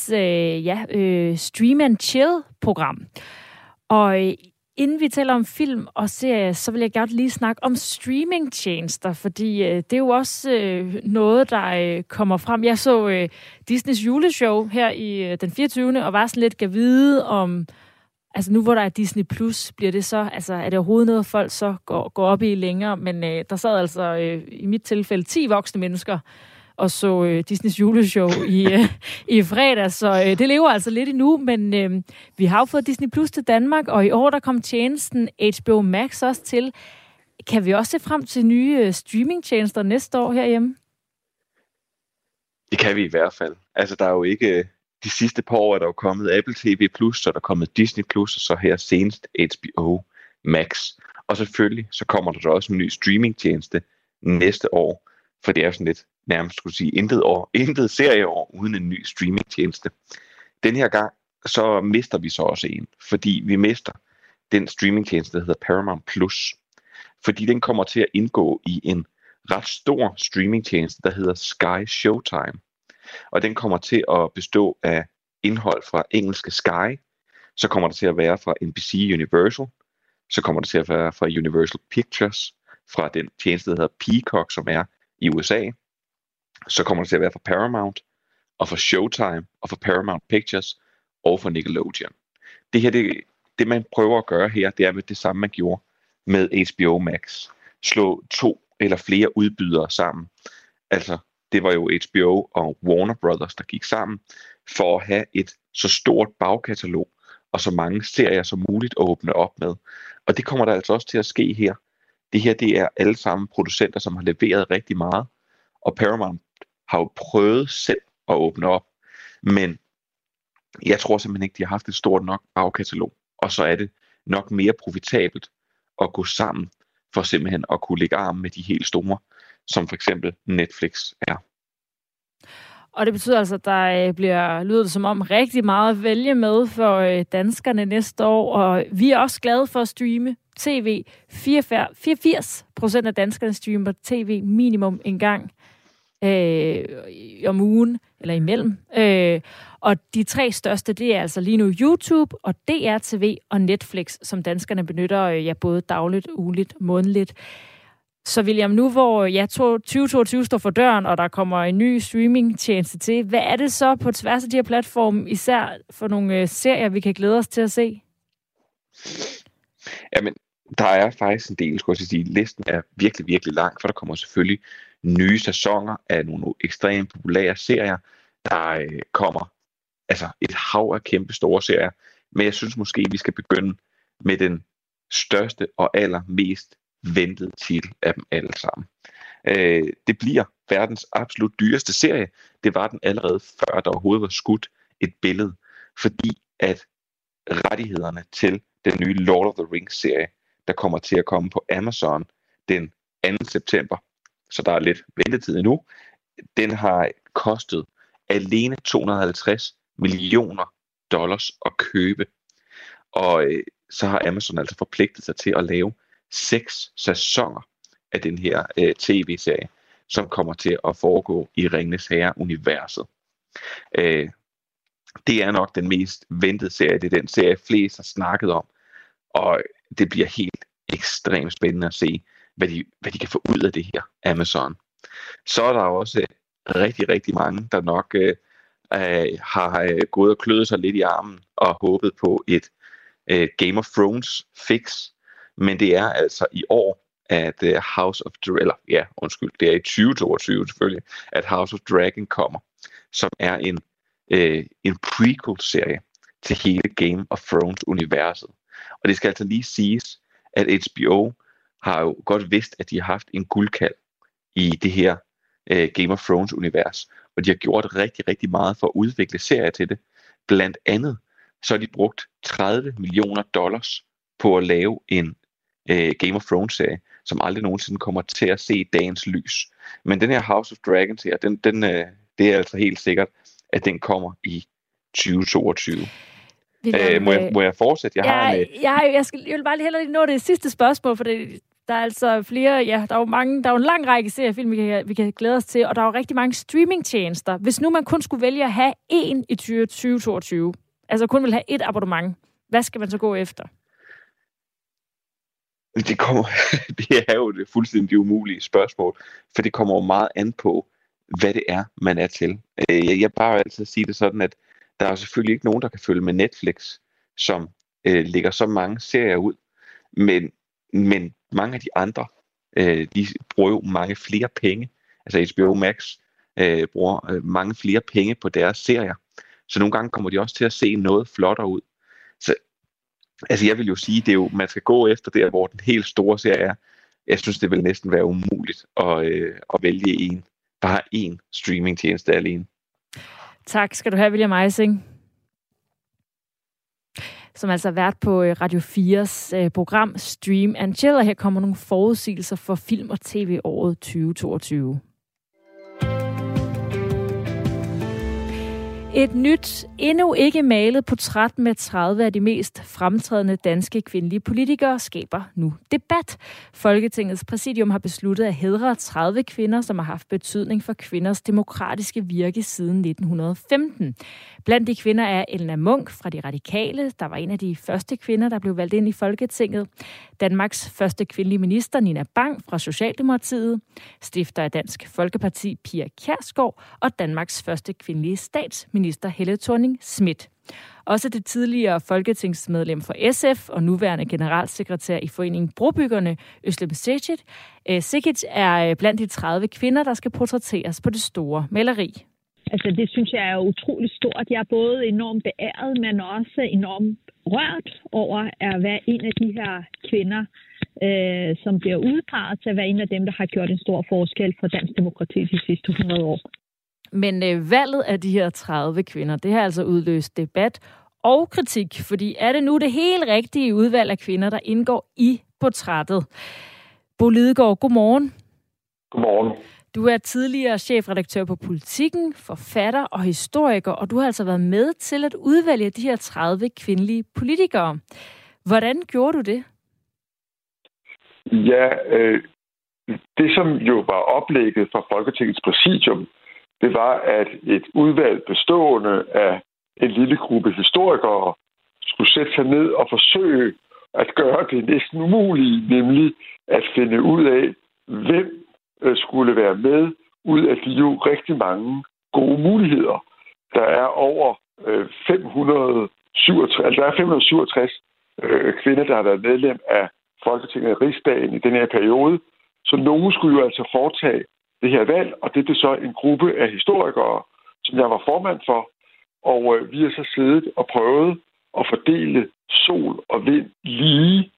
Stream and Chill-program. Og inden vi taler om film og serier, så vil jeg godt lige snakke om streamingtjenester, fordi det er jo også noget, der kommer frem. Jeg så Disneys juleshow her i den 24. og var sådan lidt gavide om, nu hvor der er Disney Plus, bliver det så, er det overhovedet noget, folk så går op i længere, men der sad altså i mit tilfælde 10 voksne mennesker og så Disneys juleshow i fredag, så det lever altså lidt endnu, men vi har jo fået Disney Plus til Danmark, og i år der kom tjenesten HBO Max også til. Kan vi også se frem til nye streamingtjenester næste år herhjemme? Det kan vi i hvert fald. Der er jo ikke... De sidste par år er der jo kommet Apple TV+, så er der kommet Disney+, og så her senest HBO Max. Og selvfølgelig så kommer der også en ny streamingtjeneste næste år, for det er jo sådan lidt nærmest skulle sige intet serieår uden en ny streamingtjeneste. Den her gang så mister vi så også en, fordi vi mister den streamingtjeneste, der hedder Paramount Plus, fordi den kommer til at indgå i en ret stor streamingtjeneste, der hedder Sky Showtime. Og den kommer til at bestå af indhold fra engelske Sky, så kommer det til at være fra NBC Universal, så kommer det til at være fra Universal Pictures, fra den tjeneste, der hedder Peacock, som er i USA. Så kommer det til at være fra Paramount, og fra Showtime, og fra Paramount Pictures, og fra Nickelodeon. Det her, det man prøver at gøre her, det er med det samme, man gjorde med HBO Max. Slå 2 eller flere udbydere sammen. Det var jo HBO og Warner Brothers, der gik sammen, for at have et så stort bagkatalog, og så mange serier som muligt at åbne op med. Og det kommer der altså også til at ske her. Det her, det er alle sammen producenter, som har leveret rigtig meget, og Paramount har jo prøvet selv at åbne op, men jeg tror simpelthen ikke, de har haft et stort nok bagkatalog, og så er det nok mere profitabelt at gå sammen, for simpelthen at kunne lægge arm med de helt store, som for eksempel Netflix er. Og det betyder altså, at der lyder det som om rigtig meget at vælge med for danskerne næste år, og vi er også glade for at streame tv. 84% af danskerne streamer tv minimum en gang om ugen, eller imellem. Og de 3 største, det er altså lige nu YouTube og DR-TV og Netflix, som danskerne benytter både dagligt, ugeligt, månedligt. Så William, nu hvor 2022 står for døren, og der kommer en ny streamingtjeneste til, hvad er det så på tværs af de her platforme, især for nogle serier, vi kan glæde os til at se? Jamen, der er faktisk en del, skulle jeg sige. Listen er virkelig, virkelig lang, for der kommer selvfølgelig nye sæsoner af nogle ekstremt populære serier. Der kommer et hav af kæmpe store serier, men jeg synes måske, vi skal begynde med den største og allermest ventede titel af dem alle sammen. Det bliver verdens absolut dyreste serie. Det var den allerede før der overhovedet var skudt et billede, fordi at rettighederne til den nye Lord of the Rings-serie, der kommer til at komme på Amazon den 2. september, så der er lidt ventetid endnu, den har kostet alene $250 millioner at købe. Og så har Amazon altså forpligtet sig til at lave 6 sæsoner af den her tv-serie, som kommer til at foregå i Ringenes Herre-universet. Det er nok den mest ventede serie. Det er den serie, flest har snakket om. Og det bliver helt ekstremt spændende at se, hvad de kan få ud af det her Amazon. Så er der også rigtig, rigtig mange, der nok har gået og kløet sig lidt i armen og håbet på et Game of Thrones fix. Men det er altså i år, at det er i 2022 selvfølgelig, at House of Dragon kommer, som er en prequel-serie til hele Game of Thrones-universet. Og det skal altså lige siges, at HBO har jo godt vidst, at de har haft en guldkald i det her Game of Thrones-univers, og de har gjort rigtig, rigtig meget for at udvikle serier til det. Blandt andet så har de brugt $30 millioner på at lave en Game of Thrones-serie, som aldrig nogensinde kommer til at se dagens lys. Men den her House of Dragons her, det er altså helt sikkert, at den kommer i 2022. Må jeg fortsætte? Jeg vil bare lige nå det sidste spørgsmål, for der er altså flere, der er jo en lang række seriefilm, vi kan glæde os til, og der er jo rigtig mange streamingtjenester. Hvis nu man kun skulle vælge at have én i 2022, altså kun vil have et abonnement, hvad skal man så gå efter? Det er jo det fuldstændig umulige spørgsmål, for det kommer jo meget an på, hvad det er, man er til. Jeg bare altid sige det sådan, at der er selvfølgelig ikke nogen, der kan følge med Netflix, som lægger så mange serier ud, men mange af de andre, de bruger jo mange flere penge. Altså HBO Max bruger mange flere penge på deres serier, så nogle gange kommer de også til at se noget flottere ud. Så altså jeg vil jo sige, det er jo, man skal gå efter der, hvor den helt store serie er. Jeg synes, det vil næsten være umuligt at vælge bare én streamingtjeneste alene. Tak skal du have, William Eising, som altså har været på Radio 4's program Stream and Chill, og her kommer nogle forudsigelser for film- og tv-året 2022. Et nyt, endnu ikke malet portræt med 30 af de mest fremtrædende danske kvindelige politikere skaber nu debat. Folketingets præsidium har besluttet at hædre 30 kvinder, som har haft betydning for kvinders demokratiske virke siden 1915. Blandt de kvinder er Elna Munch fra De Radikale, der var en af de første kvinder, der blev valgt ind i Folketinget. Danmarks første kvindelige minister, Nina Bang fra Socialdemokratiet. Stifter af Dansk Folkeparti, Pia Kjærsgaard. Og Danmarks første kvindelige statsminister, Helle Thorning-Schmidt. Også det tidligere folketingsmedlem for SF og nuværende generalsekretær i foreningen Brobyggerne, Özlem Cekic, er blandt de 30 kvinder, der skal portrætteres på det store maleri. Altså det synes jeg er utroligt stort. Jeg er både enormt beæret, men også enormt rørt over at være en af de her kvinder, som bliver udpeget til at være en af dem, der har gjort en stor forskel for dansk demokrati de sidste 100 år. Men valget af de her 30 kvinder, det har altså udløst debat og kritik, fordi er det nu det helt rigtige udvalg af kvinder, der indgår i portrættet? Bo Lidegaard, godmorgen. Godmorgen. Du er tidligere chefredaktør på Politikken, forfatter og historiker, og du har altså været med til at udvælge de her 30 kvindelige politikere. Hvordan gjorde du det? Ja, det som jo var oplægget fra Folketingets præsidium, det var, at et udvalg bestående af en lille gruppe historikere skulle sætte sig ned og forsøge at gøre det næsten umulige, nemlig at finde ud af, hvem skulle være med ud af de jo rigtig mange gode muligheder. Der er over 567 kvinder, der har været medlem af Folketinget og Rigsdagen i den her periode. Så nogen skulle jo altså foretage det her valg, og det er så en gruppe af historikere, som jeg var formand for. Og vi har så siddet og prøvet at fordele sol og vind lige.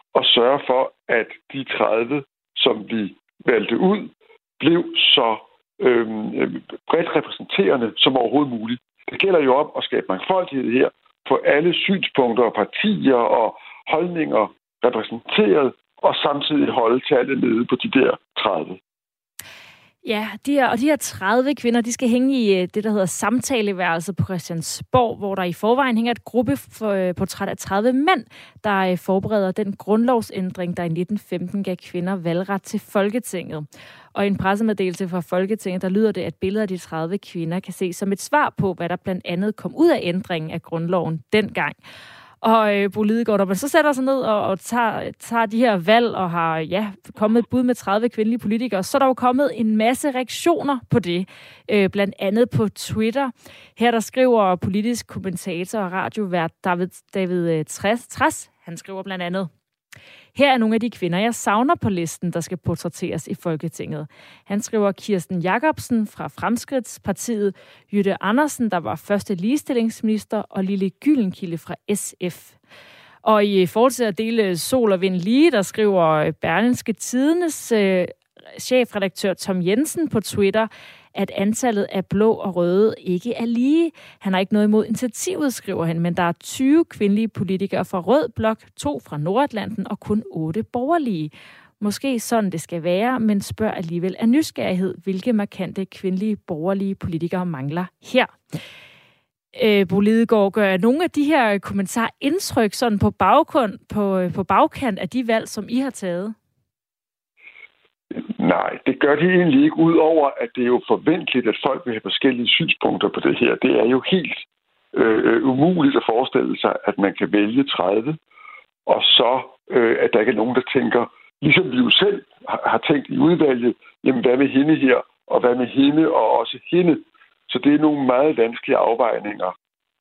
og sørge for, at de 30, som vi valgte ud, blev så bredt repræsenterende som overhovedet muligt. Det gælder jo om at skabe mangfoldighed her, få alle synspunkter og partier og holdninger repræsenteret, og samtidig holde tallet nede på de der 30. Ja, de her 30 kvinder, de skal hænge i det, der hedder samtaleværelset på Christiansborg, hvor der i forvejen hænger et gruppeportræt af 30 mænd, der forbereder den grundlovsændring, der i 1915 gav kvinder valgret til Folketinget. Og i en pressemeddelelse fra Folketinget, der lyder det, at billeder af de 30 kvinder kan ses som et svar på, hvad der blandt andet kom ud af ændringen af grundloven dengang. Og Bo Lidegaard, når man så sætter sig ned og tager de her valg og har kommet et bud med 30 kvindelige politikere, så er der jo kommet en masse reaktioner på det, blandt andet på Twitter. Her der skriver politisk kommentator og radiovært David Træs, han skriver blandt andet: her er nogle af de kvinder, jeg savner på listen, der skal portrætteres i Folketinget. Han skriver Kirsten Jacobsen fra Fremskridtspartiet, Jytte Andersen, der var første ligestillingsminister, og Lille Gyllenkilde fra SF. Og i forhold til at dele sol og vind lige, der skriver Berlingske Tidendes chefredaktør Tom Jensen på Twitter, at antallet af blå og røde ikke er lige. Han har ikke noget imod initiativet, skriver han, men der er 20 kvindelige politikere fra Rød Blok, 2 fra Nordatlanten og kun 8 borgerlige. Måske sådan det skal være, men spørg alligevel af nysgerrighed, hvilke markante kvindelige borgerlige politikere mangler her. Bo Lidegaard, gør nogle af de her kommentarer indtryk sådan på bagkant af de valg, som I har taget? Nej, det gør de egentlig ikke, udover at det er jo forventeligt, at folk vil have forskellige synspunkter på det her. Det er jo helt umuligt at forestille sig, at man kan vælge 30, og så at der ikke er nogen, der tænker, ligesom vi jo selv har tænkt i udvalget, jamen hvad med hende her, og hvad med hende, og også hende. Så det er nogle meget vanskelige afvejninger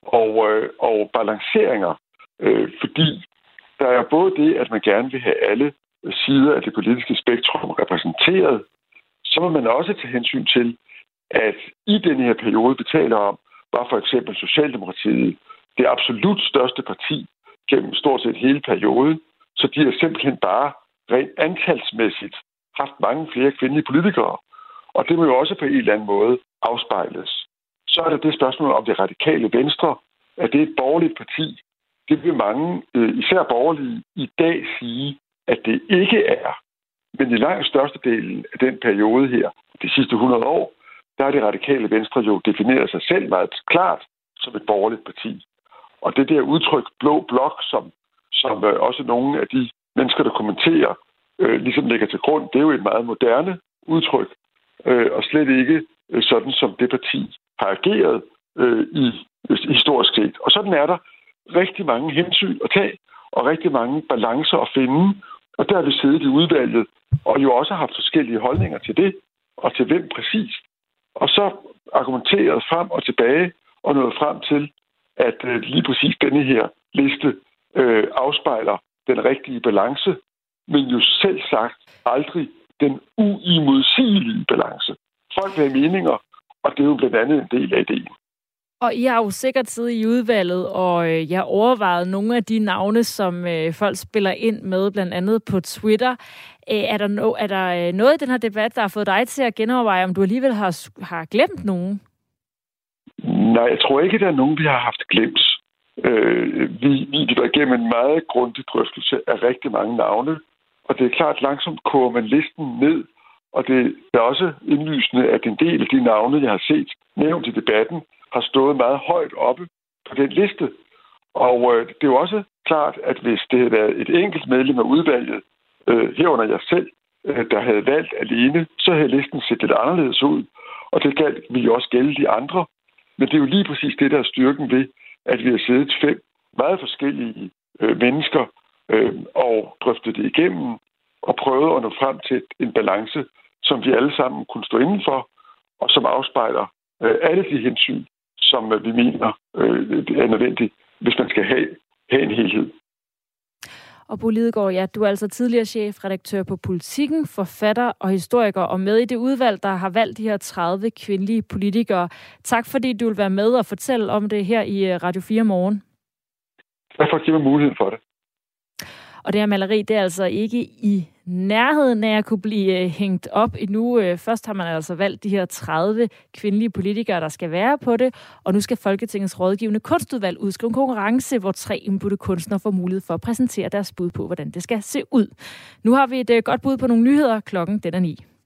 og balanceringer, fordi der er både det, at man gerne vil have alle sider af det politiske spektrum repræsenteret, så må man også tage hensyn til, at i den her periode, vi taler om, var for eksempel Socialdemokratiet det absolut største parti gennem stort set hele perioden, så de har simpelthen bare rent antalsmæssigt haft mange flere kvindelige politikere. Og det må jo også på en eller anden måde afspejles. Så er der det spørgsmål om det radikale Venstre, at det er et borgerligt parti. Det vil mange, især borgerlige, i dag sige, at det ikke er. Men i langt størstedelen af den periode her, de sidste 100 år, der er det radikale Venstre jo defineret sig selv meget klart som et borgerligt parti. Og det der udtryk blå blok, som også nogle af de mennesker, der kommenterer, ligesom lægger til grund, det er jo et meget moderne udtryk, og slet ikke sådan, som det parti har ageret historisk set. Og sådan er der rigtig mange hensyn at tage, og rigtig mange balancer at finde. Og der har vi siddet i udvalget, og jo også haft forskellige holdninger til det, og til hvem præcis. Og så argumenteret frem og tilbage, og nået frem til, at lige præcis denne her liste afspejler den rigtige balance, men jo selv sagt aldrig den uimodsigelige balance. Folk har meninger, og det er jo blandt andet en del af ideen. Og I har jo sikkert siddet i udvalget, og jeg har overvejet nogle af de navne, som folk spiller ind med, blandt andet på Twitter. Er der noget i den her debat, der har fået dig til at genoverveje, om du alligevel har glemt nogen? Nej, jeg tror ikke, der er nogen, vi har haft glemt. Vi var igennem en meget grundig drøftelse af rigtig mange navne, og det er klart, langsomt koger man listen ned, og det er også indlysende, at en del af de navne, jeg har set nævnt i debatten, har stået meget højt oppe på den liste. Og det er jo også klart, at hvis det havde været et enkelt medlem af udvalget, herunder jeg selv, der havde valgt alene, så havde listen set lidt anderledes ud. Og det ville jo også gælde de andre. Men det er jo lige præcis det, der er styrken ved, at vi har siddet 5 meget forskellige mennesker og drøftet det igennem og prøvet at nå frem til en balance, som vi alle sammen kunne stå indenfor, og som afspejler alle de hensyn, som vi mener er nødvendigt, hvis man skal have en helhed. Og Bo Lidegaard, ja, du er altså tidligere chefredaktør på Politikken, forfatter og historiker, og med i det udvalg, der har valgt de her 30 kvindelige politikere. Tak fordi du vil være med og fortælle om det her i Radio 4 morgen. Tak for at give mig muligheden for det. Og det her maleri, det er altså ikke i nærheden af at kunne blive hængt op endnu. Først har man altså valgt de her 30 kvindelige politikere, der skal være på det, og nu skal Folketingets rådgivende kunstudvalg udskrive en konkurrence, hvor 3 indbudte kunstnere får mulighed for at præsentere deres bud på, hvordan det skal se ud. Nu har vi et godt bud på nogle nyheder. Klokken den er 9.